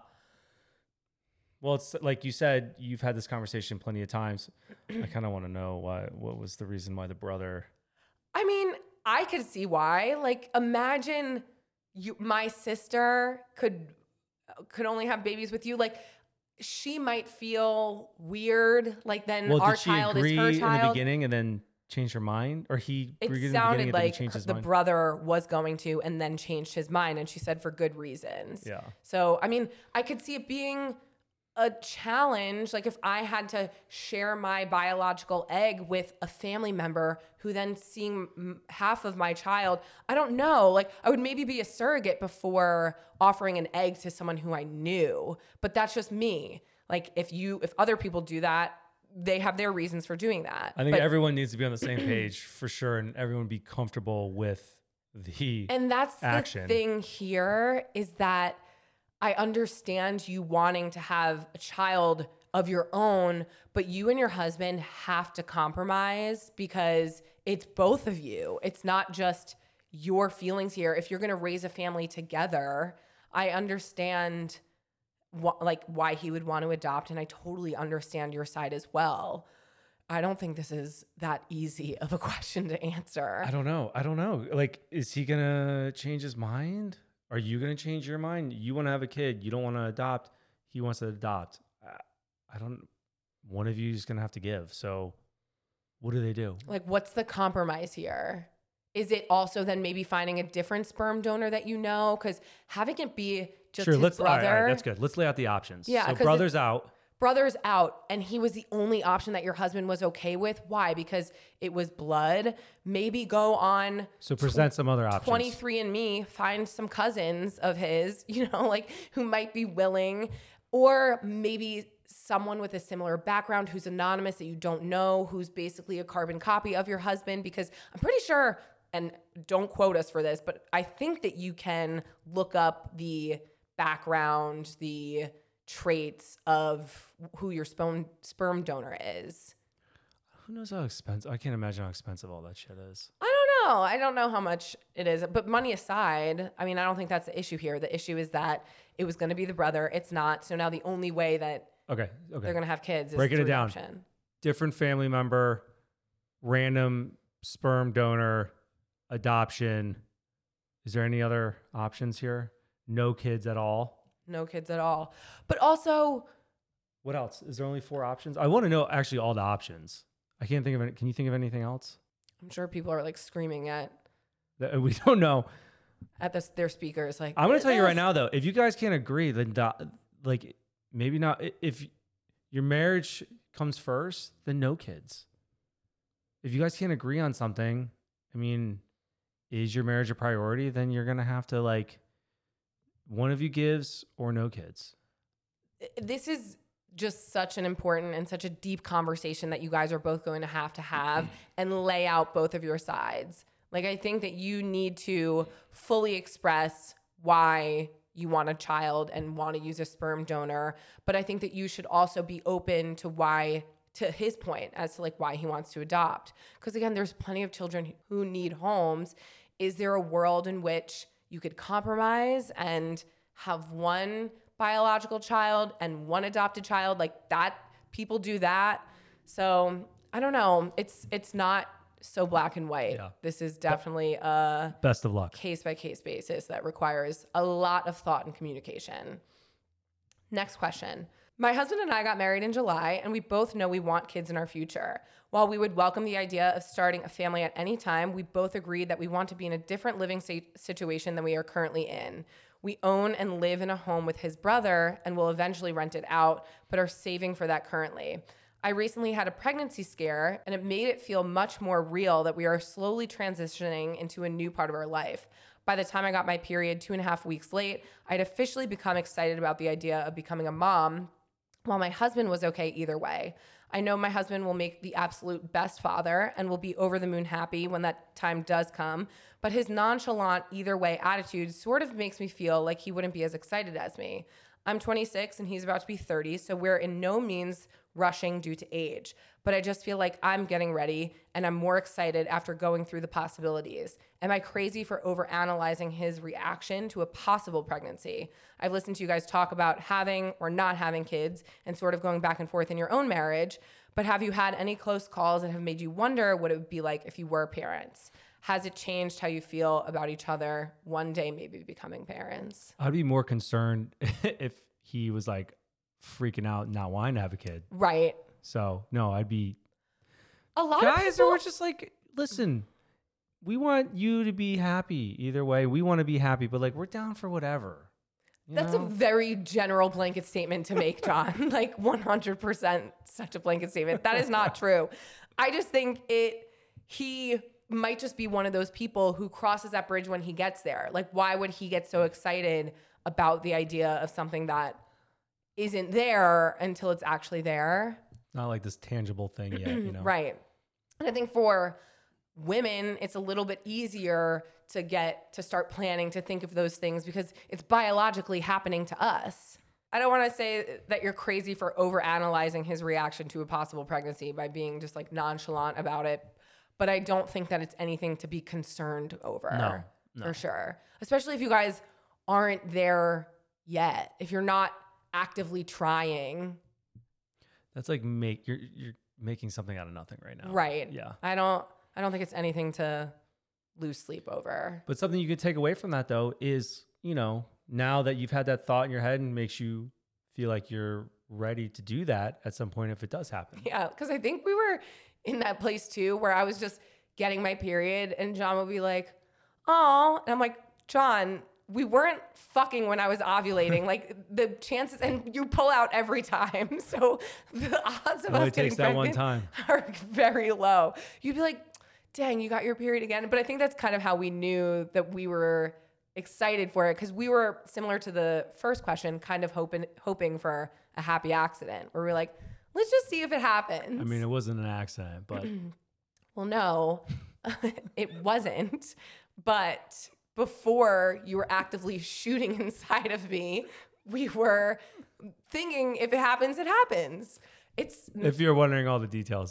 S1: Well, it's like you said, you've had this conversation plenty of times. I kind of want to know what was the reason why the brother.
S2: I mean, I could see why. Like, imagine my sister could only have babies with you. Like, she might feel weird. Like, then our child is her child.
S1: In the beginning and then change her mind, or he agreed in the beginning and then changed his mind?
S2: The brother was going to and then changed his mind, and she said for good reasons.
S1: Yeah.
S2: So, I mean, I could see it being a challenge. Like, if I had to share my biological egg with a family member who then seeing half of my child, I don't know. Like, I would maybe be a surrogate before offering an egg to someone who I knew, but that's just me. Like, if other people do that, they have their reasons for doing that.
S1: I think everyone needs to be on the same page for sure, and everyone be comfortable with the
S2: and that's
S1: action.
S2: The thing here is that I understand you wanting to have a child of your own, but you and your husband have to compromise because it's both of you. It's not just your feelings here. If you're going to raise a family together, I understand why he would want to adopt, and I totally understand your side as well. I don't think this is that easy of a question to answer.
S1: I don't know. Like, is he going to change his mind? Are you going to change your mind? You want to have a kid. You don't want to adopt. He wants to adopt. One of you is going to have to give. So what do they do?
S2: Like, what's the compromise here? Is it also then maybe finding a different sperm donor that you know? Because having it be just his brother.
S1: All right, that's good. Let's lay out the options.
S2: Yeah.
S1: So brother's out.
S2: Brother's out, and he was the only option that your husband was okay with. Why? Because it was blood. Maybe go on.
S1: So present some other options.
S2: 23andMe, find some cousins of his, like who might be willing, or maybe someone with a similar background who's anonymous that you don't know, who's basically a carbon copy of your husband. Because I'm pretty sure, and don't quote us for this, but I think that you can look up the background, the traits of who your sperm donor is.
S1: Who knows how expensive? I can't imagine how expensive all that shit is.
S2: I don't know how much it is, but money aside, I mean, I don't think that's the issue here. The issue is that it was going to be the brother. It's not. So now the only way that they're going to have kids is
S1: breaking it down.
S2: Adoption.
S1: Different family member, random sperm donor, adoption. Is there any other options here? No kids at all.
S2: No kids at all. But also,
S1: what else? Is there only 4 options? I want to know actually all the options. I can't think of any. Can you think of anything else?
S2: I'm sure people are like screaming at.
S1: We don't know.
S2: At their speakers, like.
S1: I'm going to tell you right now, though, if you guys can't agree, then like maybe not. If your marriage comes first, then no kids. If you guys can't agree on something, I mean, is your marriage a priority? Then you're going to have to like. One of you gives or no kids.
S2: This is just such an important and such a deep conversation that you guys are both going to have and lay out both of your sides. Like, I think that you need to fully express why you want a child and want to use a sperm donor. But I think that you should also be open to his point as to like why he wants to adopt. Because again, there's plenty of children who need homes. Is there a world in which you could compromise and have one biological child and one adopted child like that? People do that. So I don't know. It's not so black and white. Yeah. This is definitely a
S1: best of luck
S2: case by case basis that requires a lot of thought and communication. Next question. My husband and I got married in July, and we both know we want kids in our future. While we would welcome the idea of starting a family at any time, we both agreed that we want to be in a different living situation than we are currently in. We own and live in a home with his brother and will eventually rent it out, but are saving for that currently. I recently had a pregnancy scare, and it made it feel much more real that we are slowly transitioning into a new part of our life. By the time I got my period 2.5 weeks late, I'd officially become excited about the idea of becoming a mom, while my husband was okay either way. I know my husband will make the absolute best father and will be over the moon happy when that time does come, but his nonchalant either way attitude sort of makes me feel like he wouldn't be as excited as me. I'm 26 and he's about to be 30, so we're in no means rushing due to age. But I just feel like I'm getting ready and I'm more excited after going through the possibilities. Am I crazy for overanalyzing his reaction to a possible pregnancy? I've listened to you guys talk about having or not having kids and sort of going back and forth in your own marriage. But have you had any close calls that have made you wonder what it would be like if you were parents? Has it changed how you feel about each other one day maybe becoming parents?
S1: I'd be more concerned if he was like freaking out, not wanting to have a kid.
S2: Right.
S1: So no, I'd be.
S2: A lot
S1: guys,
S2: of people
S1: we're just like, listen, we want you to be happy either way. We want to be happy, but like we're down for whatever.
S2: That's a very general blanket statement to make, John. Like 100% such a blanket statement. That is not true. I just think he might just be one of those people who crosses that bridge when he gets there. Like, why would he get so excited about the idea of something that isn't there until it's actually there?
S1: Not like this tangible thing yet, you know?
S2: Right. And I think for women, it's a little bit easier to start planning to think of those things because it's biologically happening to us. I don't want to say that you're crazy for overanalyzing his reaction to a possible pregnancy by being just like nonchalant about it, but I don't think that it's anything to be concerned over. No. For sure. Especially if you guys aren't there yet. If you're not actively trying.
S1: That's like you're making something out of nothing right now.
S2: Right.
S1: Yeah.
S2: I don't think it's anything to lose sleep over.
S1: But something you could take away from that though is, you know, now that you've had that thought in your head and makes you feel like you're ready to do that at some point if it does happen.
S2: Yeah, because I think we were in that place too where I was just getting my period and John would be like, oh, and I'm like, John, we weren't fucking when I was ovulating. Like the chances, and you pull out every time. So the odds of us getting pregnant are very low. You'd be like, dang, you got your period again. But I think that's kind of how we knew that we were excited for it because we were similar to the first question, kind of hoping for a happy accident where we're like, let's just see if it happens.
S1: I mean, it wasn't an accident, but.
S2: Well, no, it wasn't. But before you were actively shooting inside of me, we were thinking if it happens, it happens.
S1: If you're wondering all the details.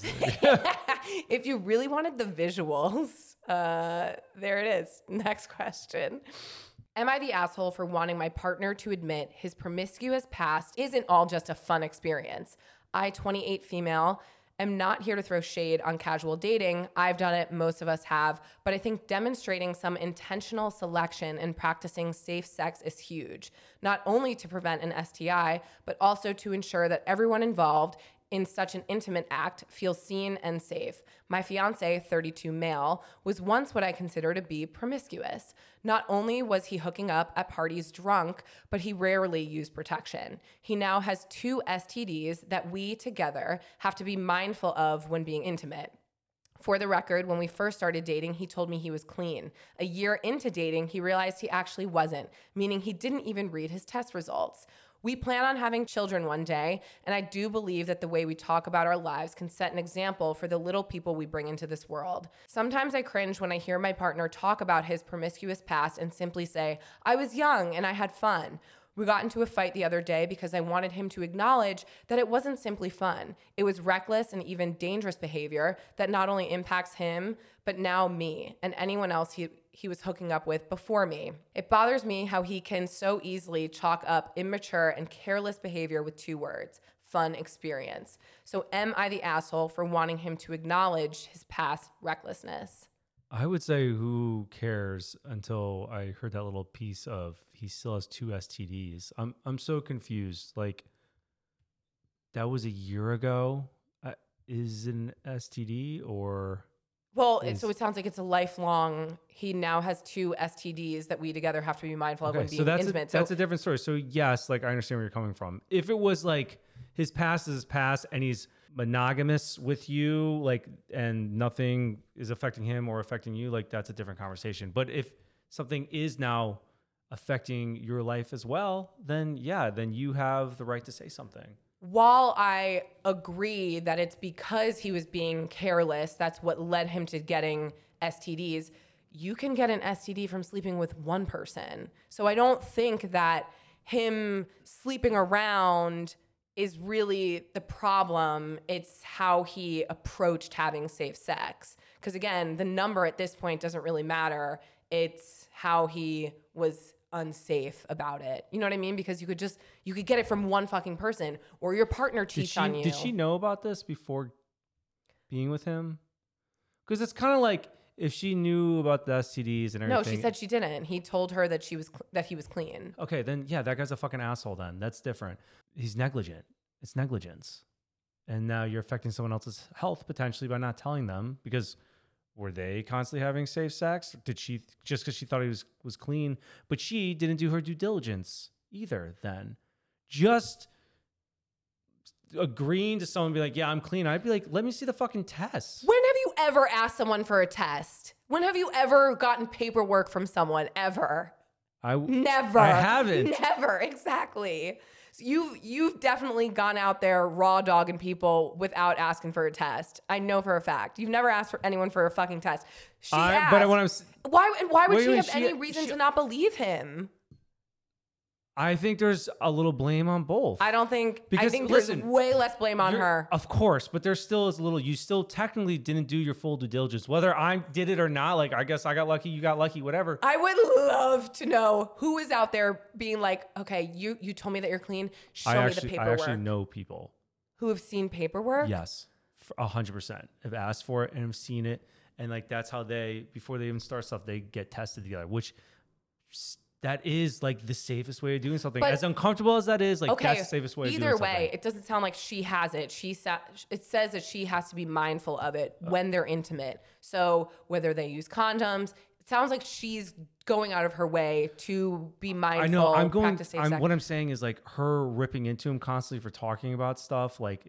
S2: If you really wanted the visuals, there it is. Next question. Am I the asshole for wanting my partner to admit his promiscuous past isn't all just a fun experience? I, 28 female, am not here to throw shade on casual dating. I've done it, most of us have, but I think demonstrating some intentional selection and practicing safe sex is huge, not only to prevent an STI, but also to ensure that everyone involved in such an intimate act feels seen and safe. My fiance, 32 male, was once what I consider to be promiscuous. Not only was he hooking up at parties drunk, but he rarely used protection. He now has 2 STDs that we together have to be mindful of when being intimate. For the record, when we first started dating, he told me he was clean. A year into dating, he realized he actually wasn't, meaning he didn't even read his test results. We plan on having children one day, and I do believe that the way we talk about our lives can set an example for the little people we bring into this world. Sometimes I cringe when I hear my partner talk about his promiscuous past and simply say, I was young and I had fun. We got into a fight the other day because I wanted him to acknowledge that it wasn't simply fun. It was reckless and even dangerous behavior that not only impacts him, but now me and anyone else he was hooking up with before me. It bothers me how he can so easily chalk up immature and careless behavior with 2 words, fun experience. So am I the asshole for wanting him to acknowledge his past recklessness?
S1: I would say who cares until I heard that little piece of he still has 2 STDs. I'm so confused. Like that was a year ago. Is it an STD or?
S2: Well, so it sounds like it's a lifelong. He now has 2 STDs that we together have to be mindful of when being intimate.
S1: That's a different story. So yes, like I understand where you're coming from. If it was like his past is his past and he's monogamous with you, like, and nothing is affecting him or affecting you, like that's a different conversation. But if something is now affecting your life as well, then yeah, then you have the right to say something.
S2: While I agree that it's because he was being careless, that's what led him to getting STDs, you can get an STD from sleeping with one person. So I don't think that him sleeping around is really the problem. It's how he approached having safe sex. Because again, the number at this point doesn't really matter. It's how he was unsafe about it. You know what I mean? Because you could get it from one fucking person, or your partner cheats on you.
S1: Did she know about this before being with him? Because it's kind of like if she knew about the STDs and everything.
S2: No, she said she didn't. He told her that that he was clean.
S1: Okay, then yeah, that guy's a fucking asshole then. That's different. He's negligent. It's negligence. And now you're affecting someone else's health potentially by not telling them, because were they constantly having safe sex? Did she, just because she thought he was clean, but she didn't do her due diligence either then. Just agreeing to someone be like, yeah, I'm clean. I'd be like, let me see the fucking test.
S2: When have you ever asked someone for a test? When have you ever gotten paperwork from someone ever? Never.
S1: I haven't.
S2: Never, exactly. So you've definitely gone out there raw dogging people without asking for a test. I know for a fact. You've never asked for anyone for a fucking test. She asked.
S1: But when I was,
S2: why would she have any reason to not believe him?
S1: I think there's a little blame on both.
S2: I think there's way less blame on her.
S1: Of course, but there still is a little, you still technically didn't do your full due diligence. Whether I did it or not, like, I guess I got lucky, you got lucky, whatever.
S2: I would love to know who is out there being like, okay, you told me that you're clean. Show me the paperwork.
S1: I actually know people
S2: who have seen paperwork.
S1: Yes, 100% have asked for it and have seen it. And like, that's how before they even start stuff, they get tested together, which that is like the safest way of doing something. But, as uncomfortable as that is, like, that's the safest way of doing something.
S2: Either way, it doesn't sound like she has it. It says that she has to be mindful of it when they're intimate. So whether they use condoms, it sounds like she's going out of her way to be mindful.
S1: I know.
S2: Practice safe sex.
S1: What I'm saying is, like, her ripping into him constantly for talking about stuff, like,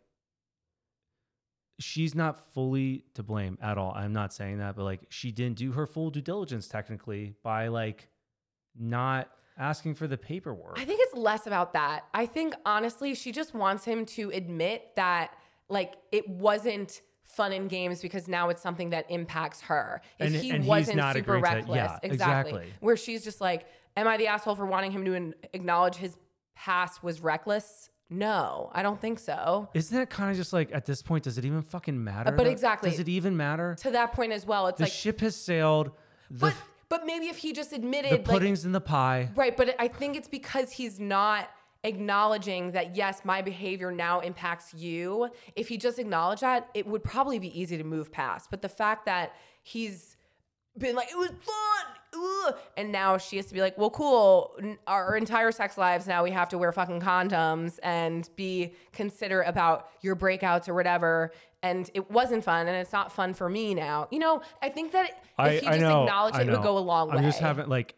S1: she's not fully to blame at all. I'm not saying that, but like, she didn't do her full due diligence technically by like not asking for the paperwork.
S2: I think it's less about that. I think honestly, she just wants him to admit that like it wasn't fun and games because now it's something that impacts her. If he wasn't super reckless, exactly. Where she's just like, am I the asshole for wanting him to acknowledge his past was reckless? No, I don't think so.
S1: Isn't that kind of just like, at this point, does it even fucking matter?
S2: But exactly.
S1: Does it even matter?
S2: To that point as well. It's
S1: the ship has sailed.
S2: But maybe if he just admitted
S1: the pudding's in the pie.
S2: Right, but I think it's because he's not acknowledging that, yes, my behavior now impacts you. If he just acknowledged that, it would probably be easy to move past. But the fact that he's been like, it was fun, and now she has to be like, well, cool, our entire sex lives now we have to wear fucking condoms and be considerate about your breakouts or whatever, and it wasn't fun and it's not fun for me now. You know, I think that if he just acknowledged it would go a long way.
S1: I'm just having like,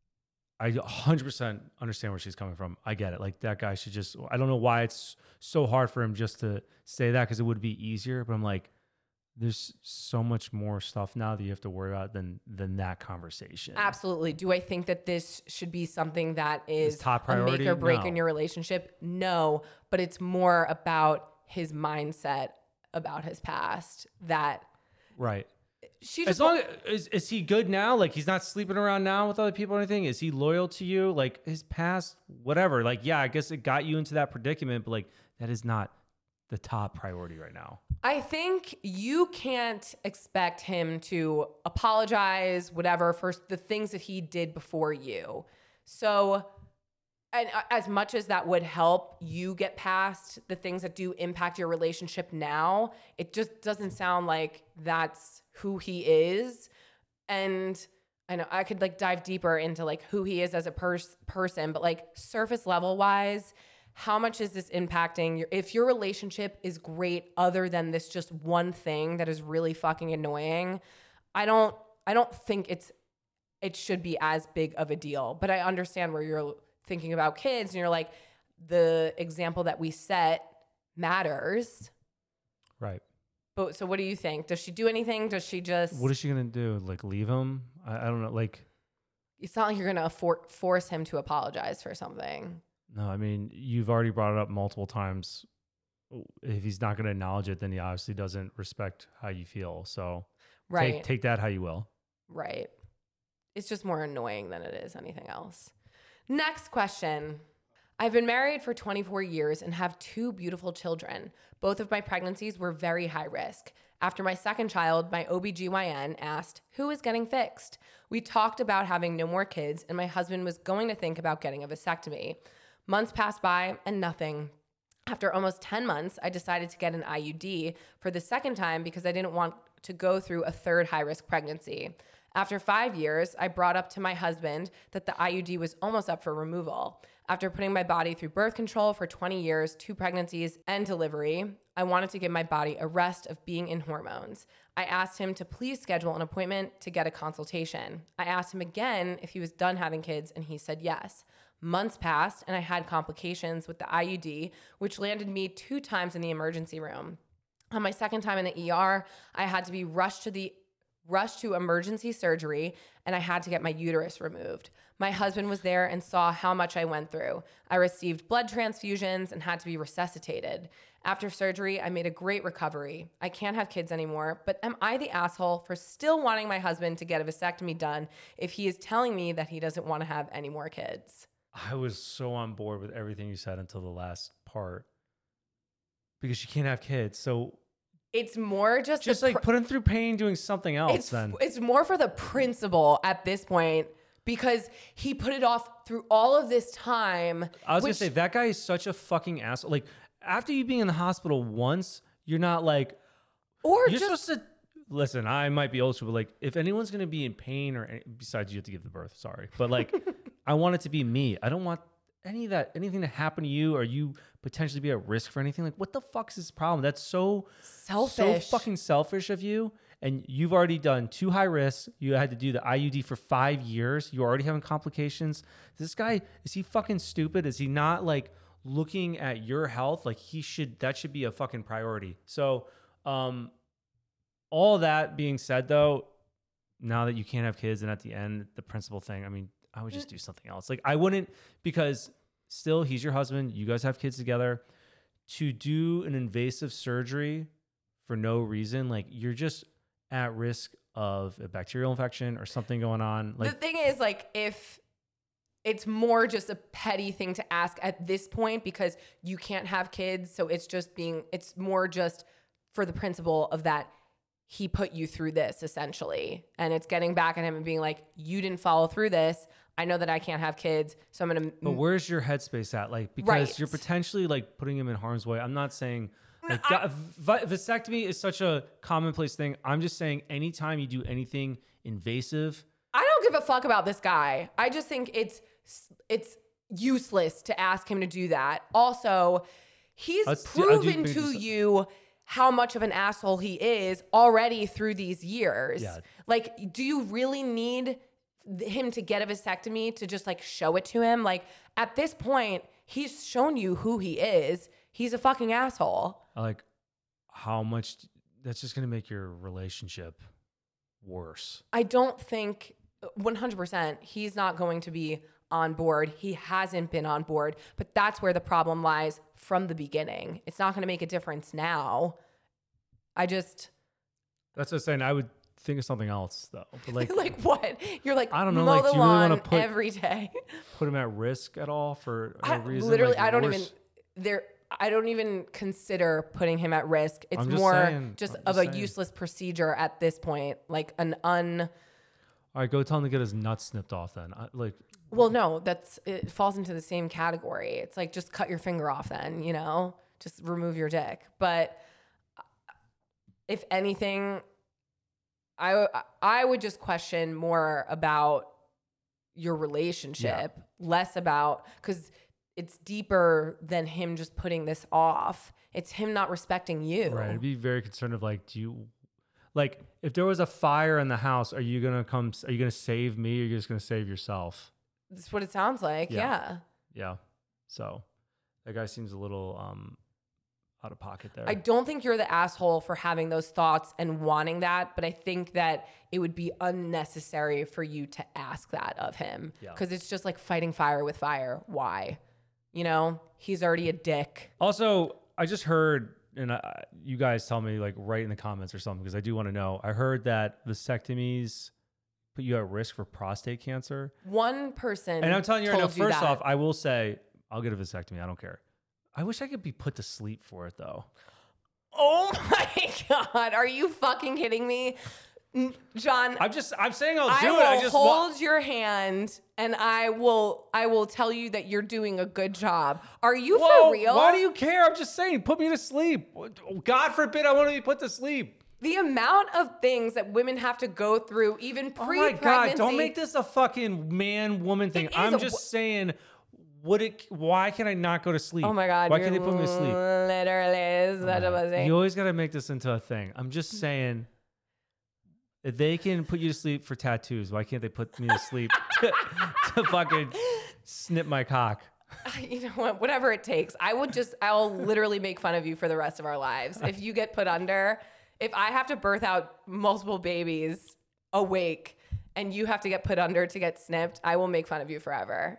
S1: I 100% understand where she's coming from. I get it. Like, that guy should just, I don't know why it's so hard for him just to say that, because it would be easier, but I'm like, there's so much more stuff now that you have to worry about than that conversation.
S2: Absolutely. Do I think that this should be something that is
S1: top priority?
S2: A make or break in your relationship? No, but it's more about his mindset about his past. That
S1: right. As long as is he good now? Like, he's not sleeping around now with other people or anything? Is he loyal to you? Like, his past, whatever. Like, yeah, I guess it got you into that predicament, but like, that is not the top priority right now.
S2: I think you can't expect him to apologize, whatever, for the things that he did before you. So, and as much as that would help you get past the things that do impact your relationship now, it just doesn't sound like that's who he is. And I know I could like dive deeper into like who he is as a person, but like surface level wise, how much is this impacting if your relationship is great other than this just one thing that is really fucking annoying? I don't think it should be as big of a deal, but I understand where you're thinking about kids and you're like, the example that we set matters.
S1: Right.
S2: But so what do you think? Does she do anything? Does she just...
S1: What is she going to do? Like, leave him? I don't know. Like,
S2: it's not like you're going to force him to apologize for something.
S1: No, I mean, you've already brought it up multiple times. If he's not going to acknowledge it, then he obviously doesn't respect how you feel. So
S2: right.
S1: take that how you will.
S2: Right. It's just more annoying than it is anything else. Next question. I've been married for 24 years and have 2 beautiful children. Both of my pregnancies were very high risk. After my second child, my OBGYN asked, who is getting fixed? We talked about having no more kids, and my husband was going to think about getting a vasectomy. Months passed by and nothing. After almost 10 months, I decided to get an IUD for the second time because I didn't want to go through a third high-risk pregnancy. After 5 years, I brought up to my husband that the IUD was almost up for removal. After putting my body through birth control for 20 years, 2 pregnancies, and delivery, I wanted to give my body a rest of being in hormones. I asked him to please schedule an appointment to get a consultation. I asked him again if he was done having kids, and he said yes. Months passed, and I had complications with the IUD, which landed me 2 times in the emergency room. On my second time in the ER, I had to be rushed to emergency surgery, and I had to get my uterus removed. My husband was there and saw how much I went through. I received blood transfusions and had to be resuscitated. After surgery, I made a great recovery. I can't have kids anymore, but am I the asshole for still wanting my husband to get a vasectomy done if he is telling me that he doesn't want to have any more kids?
S1: I was so on board with everything you said until the last part. Because you can't have kids, so
S2: it's more just
S1: like put him through pain doing something else.
S2: It's more for the principle at this point because he put it off through all of this time.
S1: I was gonna say that guy is such a fucking asshole. Like after you being in the hospital once, you're not like,
S2: or
S1: you're
S2: just
S1: supposed to listen. I might be old school, but like if anyone's gonna be in pain or besides you have to give the birth, sorry, but like I want it to be me. I don't want anything to happen to you or you potentially be at risk for anything. Like what the fuck's this problem? That's so
S2: selfish,
S1: so fucking selfish of you. And you've already done 2 high risks. You had to do the IUD for 5 years. You're already having complications. This guy, is he fucking stupid? Is he not like looking at your health? Like that should be a fucking priority. So, all that being said though, now that you can't have kids and at the end, the principal thing, I mean, I would just do something else. Like I wouldn't, because still he's your husband. You guys have kids together. To do an invasive surgery for no reason, like you're just at risk of a bacterial infection or something going on. Like
S2: the thing is, like, if it's more just a petty thing to ask at this point because you can't have kids, so it's more just for the principle of that he put you through this essentially, and it's getting back at him and being like, you didn't follow through this. I know that I can't have kids, so I'm gonna.
S1: But where's your headspace at? Like, because you're potentially like putting him in harm's way. I'm not saying like vasectomy is such a commonplace thing. I'm just saying anytime you do anything invasive,
S2: I don't give a fuck about this guy. I just think it's useless to ask him to do that. Also, he's proven to you how much of an asshole he is already through these years. Yeah. Like, do you really need him to get a vasectomy to just like show it to him? Like at this point, he's shown you who he is. He's a fucking asshole.
S1: Like how much that's just going to make your relationship worse.
S2: I don't think 100% he's not going to be on board. He hasn't been on board, but that's where the problem lies from the beginning. It's not going to make a difference now.
S1: That's what I'm saying. I would think of something else though. But
S2: like what? You're like,
S1: I don't know. Like, do you really want to
S2: every day
S1: put him at risk at all for no reason?
S2: Literally, like, I don't even consider putting him at risk. It's more just a useless procedure at this point. Like all
S1: right, go tell him to get his nuts snipped off then.
S2: Well, no, it falls into the same category. It's like, just cut your finger off then, just remove your dick. But if anything, I would just question more about your relationship, less about, because it's deeper than him just putting this off. It's him not respecting you.
S1: Right. I'd be very concerned of if there was a fire in the house, are you going to save me or are you just going to save yourself?
S2: That's what it sounds like. Yeah.
S1: Yeah. So that guy seems a little out of pocket there.
S2: I don't think you're the asshole for having those thoughts and wanting that, but I think that it would be unnecessary for you to ask that of him because it's just like fighting fire with fire. Why? He's already a dick.
S1: Also, I just heard, and you guys tell me like right in the comments or something because I do want to know. I heard that vasectomies put you at risk for prostate cancer.
S2: One person,
S1: and I'm telling you right now. First off, I will say I'll get a vasectomy. I don't care. I wish I could be put to sleep for it though.
S2: Oh my God. Are you fucking kidding me? John,
S1: I'm saying I'll do
S2: I
S1: it.
S2: will
S1: I just
S2: hold your hand and I will tell you that you're doing a good job. Are you for real?
S1: Why do you care? I'm just saying, put me to sleep. God forbid I want to be put to sleep.
S2: The amount of things that women have to go through, even pre-pregnancy.
S1: Oh my God, don't make this a fucking man-woman thing. I'm just saying, why can I not go to sleep?
S2: Oh my God.
S1: Why can't they put me to sleep?
S2: Literally is what I was saying.
S1: You always got to make this into a thing. I'm just saying, if they can put you to sleep for tattoos, why can't they put me to sleep to fucking snip my cock?
S2: You know what? Whatever it takes. I'll literally make fun of you for the rest of our lives. If you get put under, if I have to birth out multiple babies awake and you have to get put under to get snipped, I will make fun of you forever.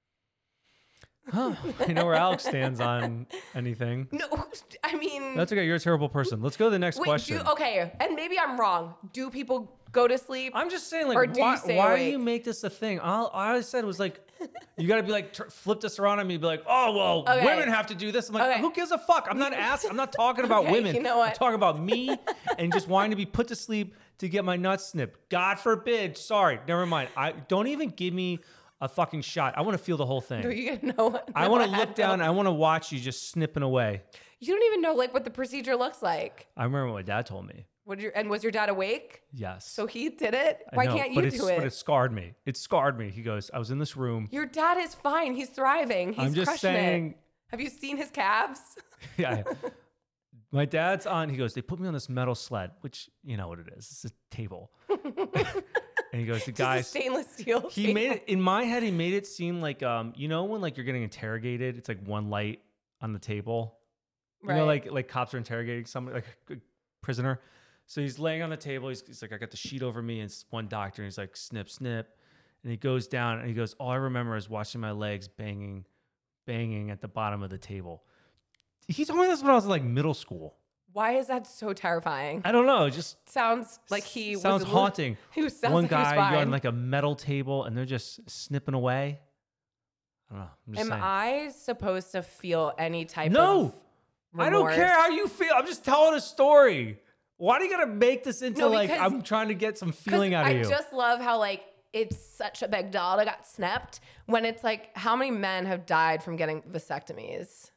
S1: Huh. You know where Alex stands on anything.
S2: No, I mean...
S1: That's okay. You're a terrible person. Let's go to the next question.
S2: Okay, and maybe I'm wrong. Do people go to sleep?
S1: I'm just saying, like, why do you make this a thing? All I said was, like, you got to be like, flip this around on me, be like, oh, well, women have to do this. I'm like, who gives a fuck? I'm not asking. I'm not talking about women.
S2: You know what?
S1: I'm talking about me and just wanting to be put to sleep to get my nuts snipped. God forbid. Sorry. Never mind. Don't even give me a fucking shot. I want to feel the whole thing.
S2: Do you know?
S1: I want to look down. I want to watch you just snipping away.
S2: You don't even know like what the procedure looks like.
S1: I remember what my dad told me.
S2: Was your dad awake?
S1: Yes.
S2: So he did it? Why can't you do it?
S1: But it scarred me. It scarred me. He goes, I was in this room.
S2: Your dad is fine. He's thriving. He's
S1: I'm just
S2: crushing
S1: saying.
S2: It. Have you seen his calves?
S1: Yeah. My dad's on. He goes, they put me on this metal sled, which you know what it is. It's a table. And he goes, the guy,
S2: stainless steel.
S1: He made it in my head. He made it seem like, you know, when like you're getting interrogated, it's like one light on the table. You know, like cops are interrogating somebody, like a prisoner. So he's laying on the table. He's like, I got the sheet over me, and it's one doctor. And he's like, snip, snip, and he goes down, and he goes, all I remember is watching my legs banging at the bottom of the table. He told me this when I was in like middle school.
S2: Why is that so terrifying?
S1: I don't know. It just
S2: sounds like
S1: sounds haunting. One guy, you're on like a metal table and they're just snipping away. I don't know.
S2: Am I supposed to feel any type of
S1: remorse? I don't care how you feel. I'm just telling a story. Why do you gotta make this into like I'm trying to get some feeling out of you?
S2: I just love how like it's such a big deal that got snapped when it's like how many men have died from getting vasectomies?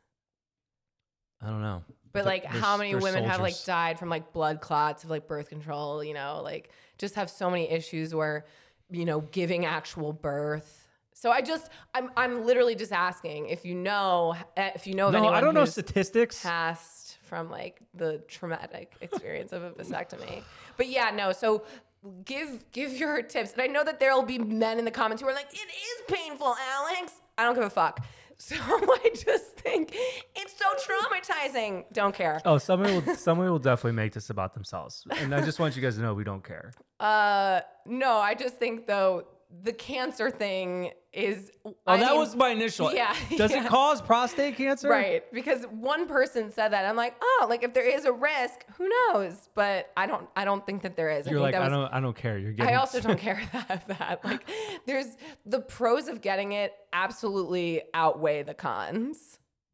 S1: I don't know.
S2: But like how many women have like died from like blood clots of like birth control, you know, like just have so many issues where, you know, giving actual birth. So I'm literally just asking if you know of anyone. No,
S1: I don't know statistics.
S2: Passed from like the traumatic experience of a vasectomy. But yeah, no. So give your tips. And I know that there'll be men in the comments who are like, it is painful, Alex. I don't give a fuck. So I just think it's so traumatizing. Don't care.
S1: Oh, somebody will definitely make this about themselves. And I just want you guys to know we don't care.
S2: No, I just think though the cancer thing is.
S1: That was my initial.
S2: Yeah.
S1: Does it cause prostate cancer?
S2: Right. Because one person said that. I'm like, oh, like if there is a risk, who knows? But I don't think that there is.
S1: You're like, I don't care. You're getting.
S2: I also don't care that. Like, there's the pros of getting it absolutely outweigh the cons.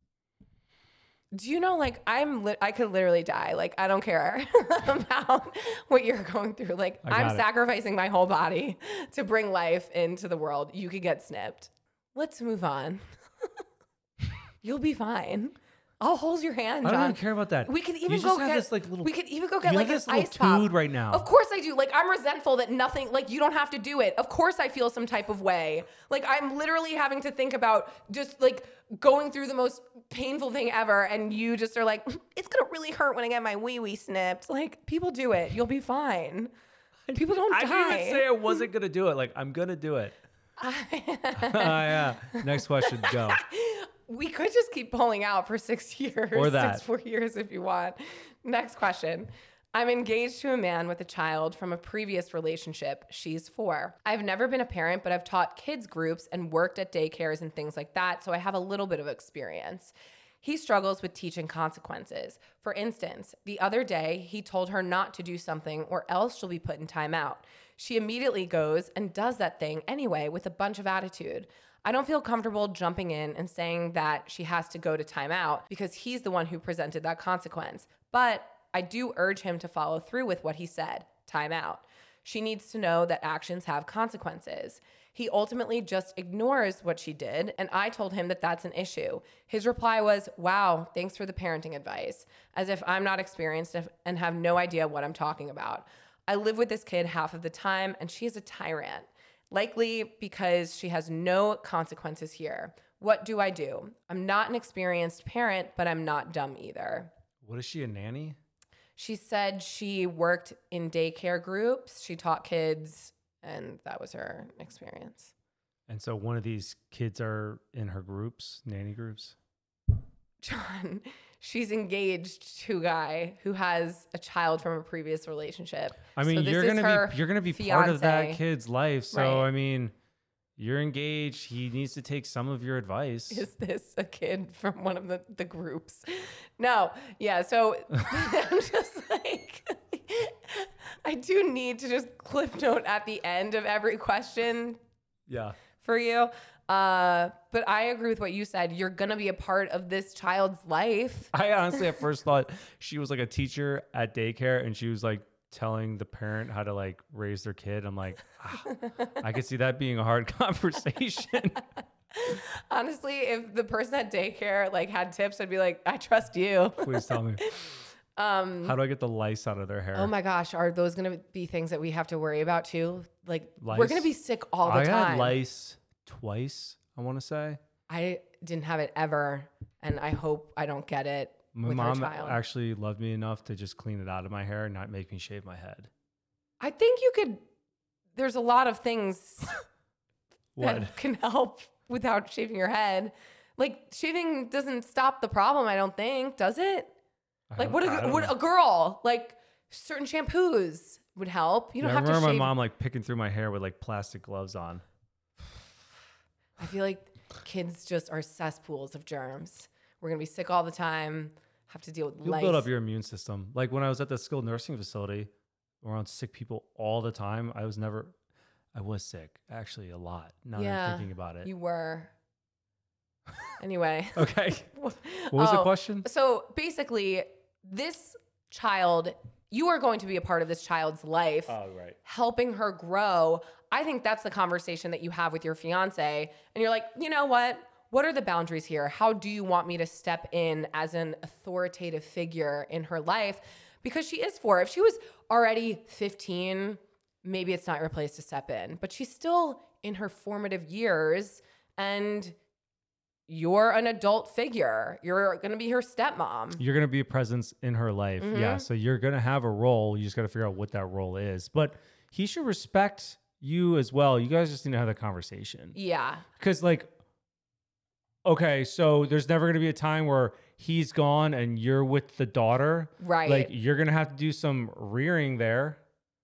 S2: Do you know, like, I could literally die. Like, I don't care about what you're going through. Like, I'm sacrificing my whole body to bring life into the world. You could get snipped. Let's move on. You'll be fine. I'll hold your hand, John.
S1: I don't even care about that.
S2: We could even go get
S1: this, like, little.
S2: We could even go get like an ice
S1: pop right now.
S2: Of course I do. Like I'm resentful that nothing. Like you don't have to do it. Of course I feel some type of way. Like I'm literally having to think about just like going through the most painful thing ever, and you just are like, it's gonna really hurt when I get my wee snipped. Like people do it. You'll be fine. People don't die.
S1: I didn't even say I wasn't gonna do it. Like I'm gonna do it. Yeah. Next question. Go.
S2: We could just keep pulling out for 6 years.
S1: Or that.
S2: 4 years if you want. Next question. I'm engaged to a man with a child from a previous relationship. She's 4. I've never been a parent, but I've taught kids groups and worked at daycares and things like that, so I have a little bit of experience. He struggles with teaching consequences. For instance, the other day, he told her not to do something or else she'll be put in timeout. She immediately goes and does that thing anyway with a bunch of attitude. I don't feel comfortable jumping in and saying that she has to go to timeout because he's the one who presented that consequence. But I do urge him to follow through with what he said, timeout. She needs to know that actions have consequences. He ultimately just ignores what she did, and I told him that that's an issue. His reply was, wow, thanks for the parenting advice, as if I'm not experienced and have no idea what I'm talking about. I live with this kid half of the time, and she is a tyrant, likely because she has no consequences here. What do I do? I'm not an experienced parent, but I'm not dumb either.
S1: What is she, a nanny?
S2: She said she worked in daycare groups. She taught kids, and that was her experience.
S1: And so one of these kids are in her groups, nanny groups?
S2: John, she's engaged to a guy who has a child from a previous relationship.
S1: I mean,
S2: so
S1: you're gonna be
S2: fiance.
S1: part of that kid's life. So
S2: Right.
S1: I mean, you're engaged. He needs to take some of your advice.
S2: Is this a kid from one of the groups? No. Yeah. So I'm just like, I do need to just cliff note at the end of every question
S1: Yeah.
S2: for you. But I agree with what you said. You're going to be a part of this child's life.
S1: I honestly at first thought she was like a teacher at daycare and she was like telling the parent how to like raise their kid. I'm like, I could see that being a hard conversation.
S2: Honestly, if the person at daycare like had tips, I'd be like, I trust you.
S1: Please tell me. How do I get the lice out of their hair?
S2: Oh my gosh, are those going to be things that we have to worry about too? Like
S1: Lice?
S2: we're going to be sick all the
S1: I
S2: time.
S1: had lice twice, I want to say.
S2: I didn't have it ever, and I hope I don't get it
S1: My
S2: with
S1: mom
S2: her child.
S1: actually loved me enough to just clean it out of my hair and not make me shave my head.
S2: I think you could. There's a lot of things
S1: What?
S2: that can help without shaving your head. Like shaving doesn't stop the problem. I don't think, does it? Like would a girl like certain shampoos would help? You don't have to shave.
S1: I remember my mom like picking through my hair with like plastic gloves on.
S2: I feel like kids just are cesspools of germs. We're gonna be sick all the time. Have to deal with
S1: You'll
S2: lice.
S1: build up your immune system. Like when I was at the skilled nursing facility around sick people all the time, I was sick actually a lot. Now that I'm thinking about it.
S2: You were. Anyway.
S1: Okay. What was the question?
S2: So basically, this child, you are going to be a part of this child's life.
S1: Oh, right.
S2: Helping her grow. I think that's the conversation that you have with your fiance. And you're like, you know what? What are the boundaries here? How do you want me to step in as an authoritative figure in her life? Because she is 4. If she was already 15, maybe it's not your place to step in. But she's still in her formative years, and you're an adult figure. You're going to be her stepmom.
S1: You're going to be a presence in her life.
S2: Mm-hmm.
S1: Yeah. So you're going to have a role. You just got to figure out what that role is. But he should respect you as well. You guys just need to have that conversation.
S2: Yeah.
S1: Because, like, okay, so there's never going to be a time where he's gone and you're with the daughter.
S2: Right.
S1: Like, you're going to have to do some rearing there,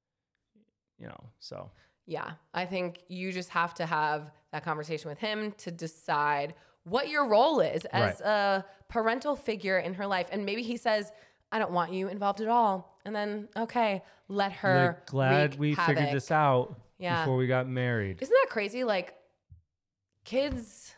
S1: so.
S2: Yeah. I think you just have to have that conversation with him to decide what your role is as a parental figure in her life. And maybe he says, I don't want you involved at all. And then, okay, let her
S1: Like, glad
S2: wreak
S1: we
S2: havoc.
S1: figured this out
S2: Yeah.
S1: before we got married.
S2: Isn't that crazy? Like kids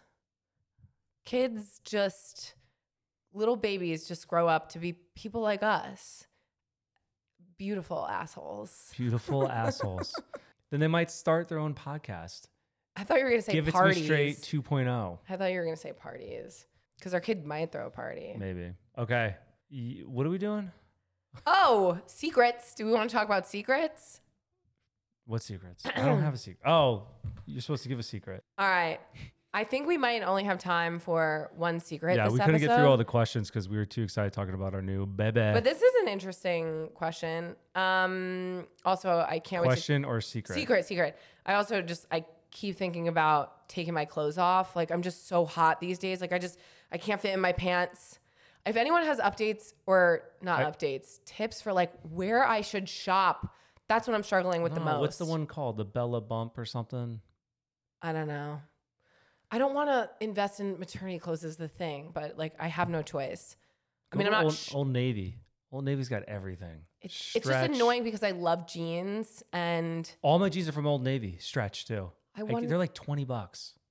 S2: just, little babies just grow up to be people like us. Beautiful assholes.
S1: Beautiful assholes. Then they might start their own podcast.
S2: I thought you were going to say
S1: Give
S2: parties.
S1: It to me straight 2.0.
S2: I thought you were going to say parties because our kid might throw a party.
S1: Maybe. Okay. What are we doing?
S2: Oh, secrets. Do we want to talk about secrets?
S1: What secrets? I don't have a secret. Oh, you're supposed to give a secret.
S2: All right. I think we might only have time for one secret
S1: Yeah,
S2: this
S1: we couldn't
S2: episode.
S1: get through all the questions because we were too excited talking about our new baby.
S2: But this is an interesting question. Also, I can't wait to...
S1: Question or secret?
S2: Secret. I keep thinking about taking my clothes off. Like I'm just so hot these days. Like I can't fit in my pants. If anyone has updates or updates, tips for like where I should shop, that's what I'm struggling with the most.
S1: What's the one called? The Bella Bump or something?
S2: I don't know. I don't want to invest in maternity clothes is the thing, but like I have no choice. I mean, I'm not...
S1: Old Navy. Old Navy's got everything.
S2: It's just annoying because I love jeans and...
S1: All my jeans are from Old Navy. Stretch too.
S2: I wonder...
S1: They're like $20.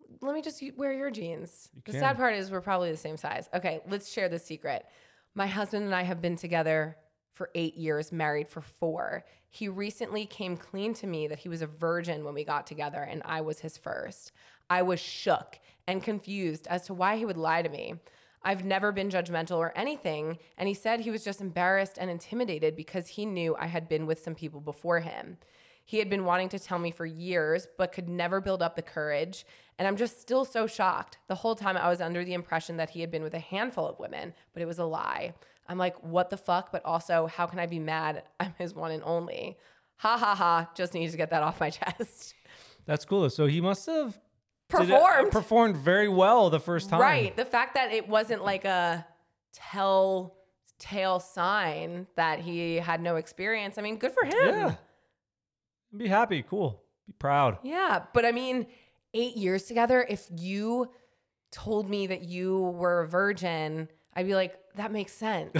S2: let me just wear your jeans. The
S1: can.
S2: sad part is we're probably the same size. Okay, let's share the secret. My husband and I have been together for 8 years, married for 4. He recently came clean to me that he was a virgin when we got together and I was his first. I was shook and confused as to why he would lie to me. I've never been judgmental or anything, and he said he was just embarrassed and intimidated because he knew I had been with some people before him. He had been wanting to tell me for years, but could never build up the courage, and I'm just still so shocked. The whole time I was under the impression that he had been with a handful of women, but it was a lie. I'm like, what the fuck? But also, how can I be mad? I'm his one and only. Ha ha ha, just needed to get that off my chest.
S1: That's cool. So he must have
S2: Performed
S1: very well the first time.
S2: Right. The fact that it wasn't like a telltale sign that he had no experience. I mean, good for him.
S1: Yeah. Be happy. Cool. Be proud.
S2: Yeah. But I mean, 8 years together, if you told me that you were a virgin, I'd be like, that makes sense.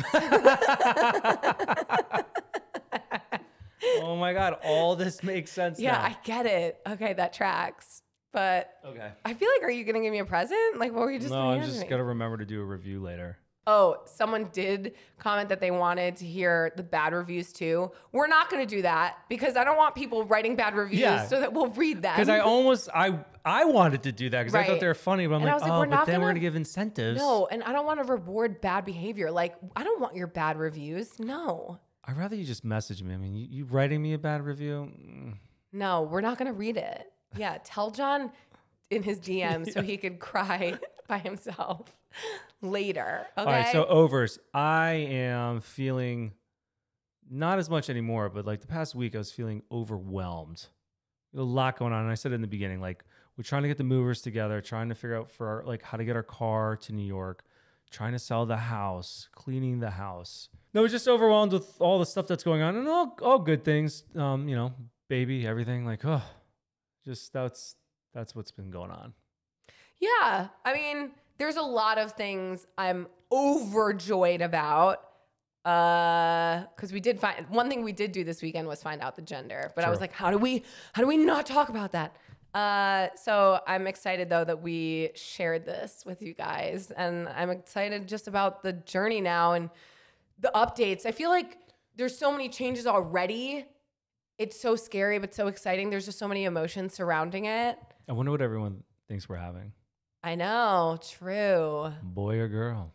S1: Oh my God. All this makes sense
S2: Yeah,
S1: now.
S2: I get it. Okay, that tracks. But
S1: Okay.
S2: I feel like, are you going to give me a present? Like, what were you just
S1: No,
S2: gonna
S1: I'm
S2: hand
S1: just
S2: me?
S1: going to remember to do a review later.
S2: Oh, someone did comment that they wanted to hear the bad reviews too. We're not going to do that because I don't want people writing bad reviews so that we'll read them.
S1: Because I wanted to do that because I thought they were funny, but I'm
S2: And I
S1: like,
S2: was like,
S1: oh,
S2: we're
S1: but
S2: not
S1: then we're
S2: gonna-
S1: going to give incentives.
S2: No, and I don't want to reward bad behavior. Like, I don't want your bad reviews. No.
S1: I'd rather you just message me. I mean, you writing me a bad review?
S2: No, we're not going to read it. Yeah, tell John in his DM so he could cry by himself later. Okay.
S1: All right, so overs. I am feeling not as much anymore, but like the past week, I was feeling overwhelmed. A lot going on. And I said it in the beginning, like we're trying to get the movers together, trying to figure out how to get our car to New York, trying to sell the house, cleaning the house. No, we're just overwhelmed with all the stuff that's going on and all good things. Baby, everything. Like, just that's what's been going on.
S2: Yeah. I mean, there's a lot of things I'm overjoyed about. Because we did find one thing we did do this weekend was find out the gender. But I was like, how do we not talk about that? So I'm excited though that we shared this with you guys. And I'm excited just about the journey now and the updates. I feel like there's so many changes already. It's so scary, but so exciting. There's just so many emotions surrounding it.
S1: I wonder what everyone thinks we're having.
S2: I know. True.
S1: Boy or girl?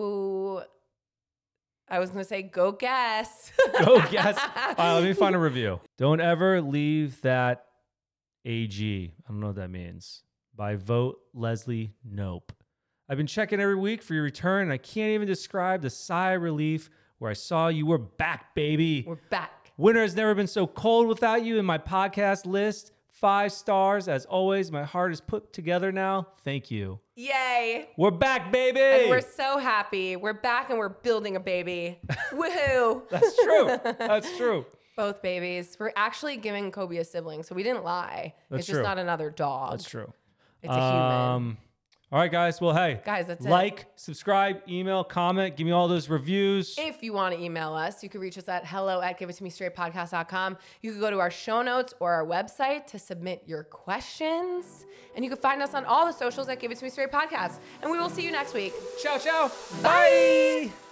S2: I was going to say, go guess.
S1: Go guess. All right, let me find a review. Don't ever leave that AG. I don't know what that means. By Vote Leslie Nope. I've been checking every week for your return, and I can't even describe the sigh of relief where I saw you were back, baby.
S2: We're back.
S1: Winter has never been so cold without you in my podcast list. 5 stars. As always, my heart is put together now. Thank you.
S2: Yay.
S1: We're back, baby.
S2: And we're so happy. We're back and we're building a baby. Woohoo.
S1: That's true. That's true.
S2: Both babies. We're actually giving Kobe a sibling, so we didn't lie.
S1: That's
S2: it's
S1: true.
S2: just not another dog.
S1: That's true.
S2: It's a human.
S1: All right, guys. Well, hey.
S2: Guys, that's it.
S1: Like, subscribe, email, comment. Give me all those reviews.
S2: If you want to email us, you can reach us at hello@giveittomestraightpodcast.com. You can go to our show notes or our website to submit your questions. And you can find us on all the socials at Give It To Me Straight Podcast. And we will see you next week.
S1: Ciao, ciao.
S2: Bye.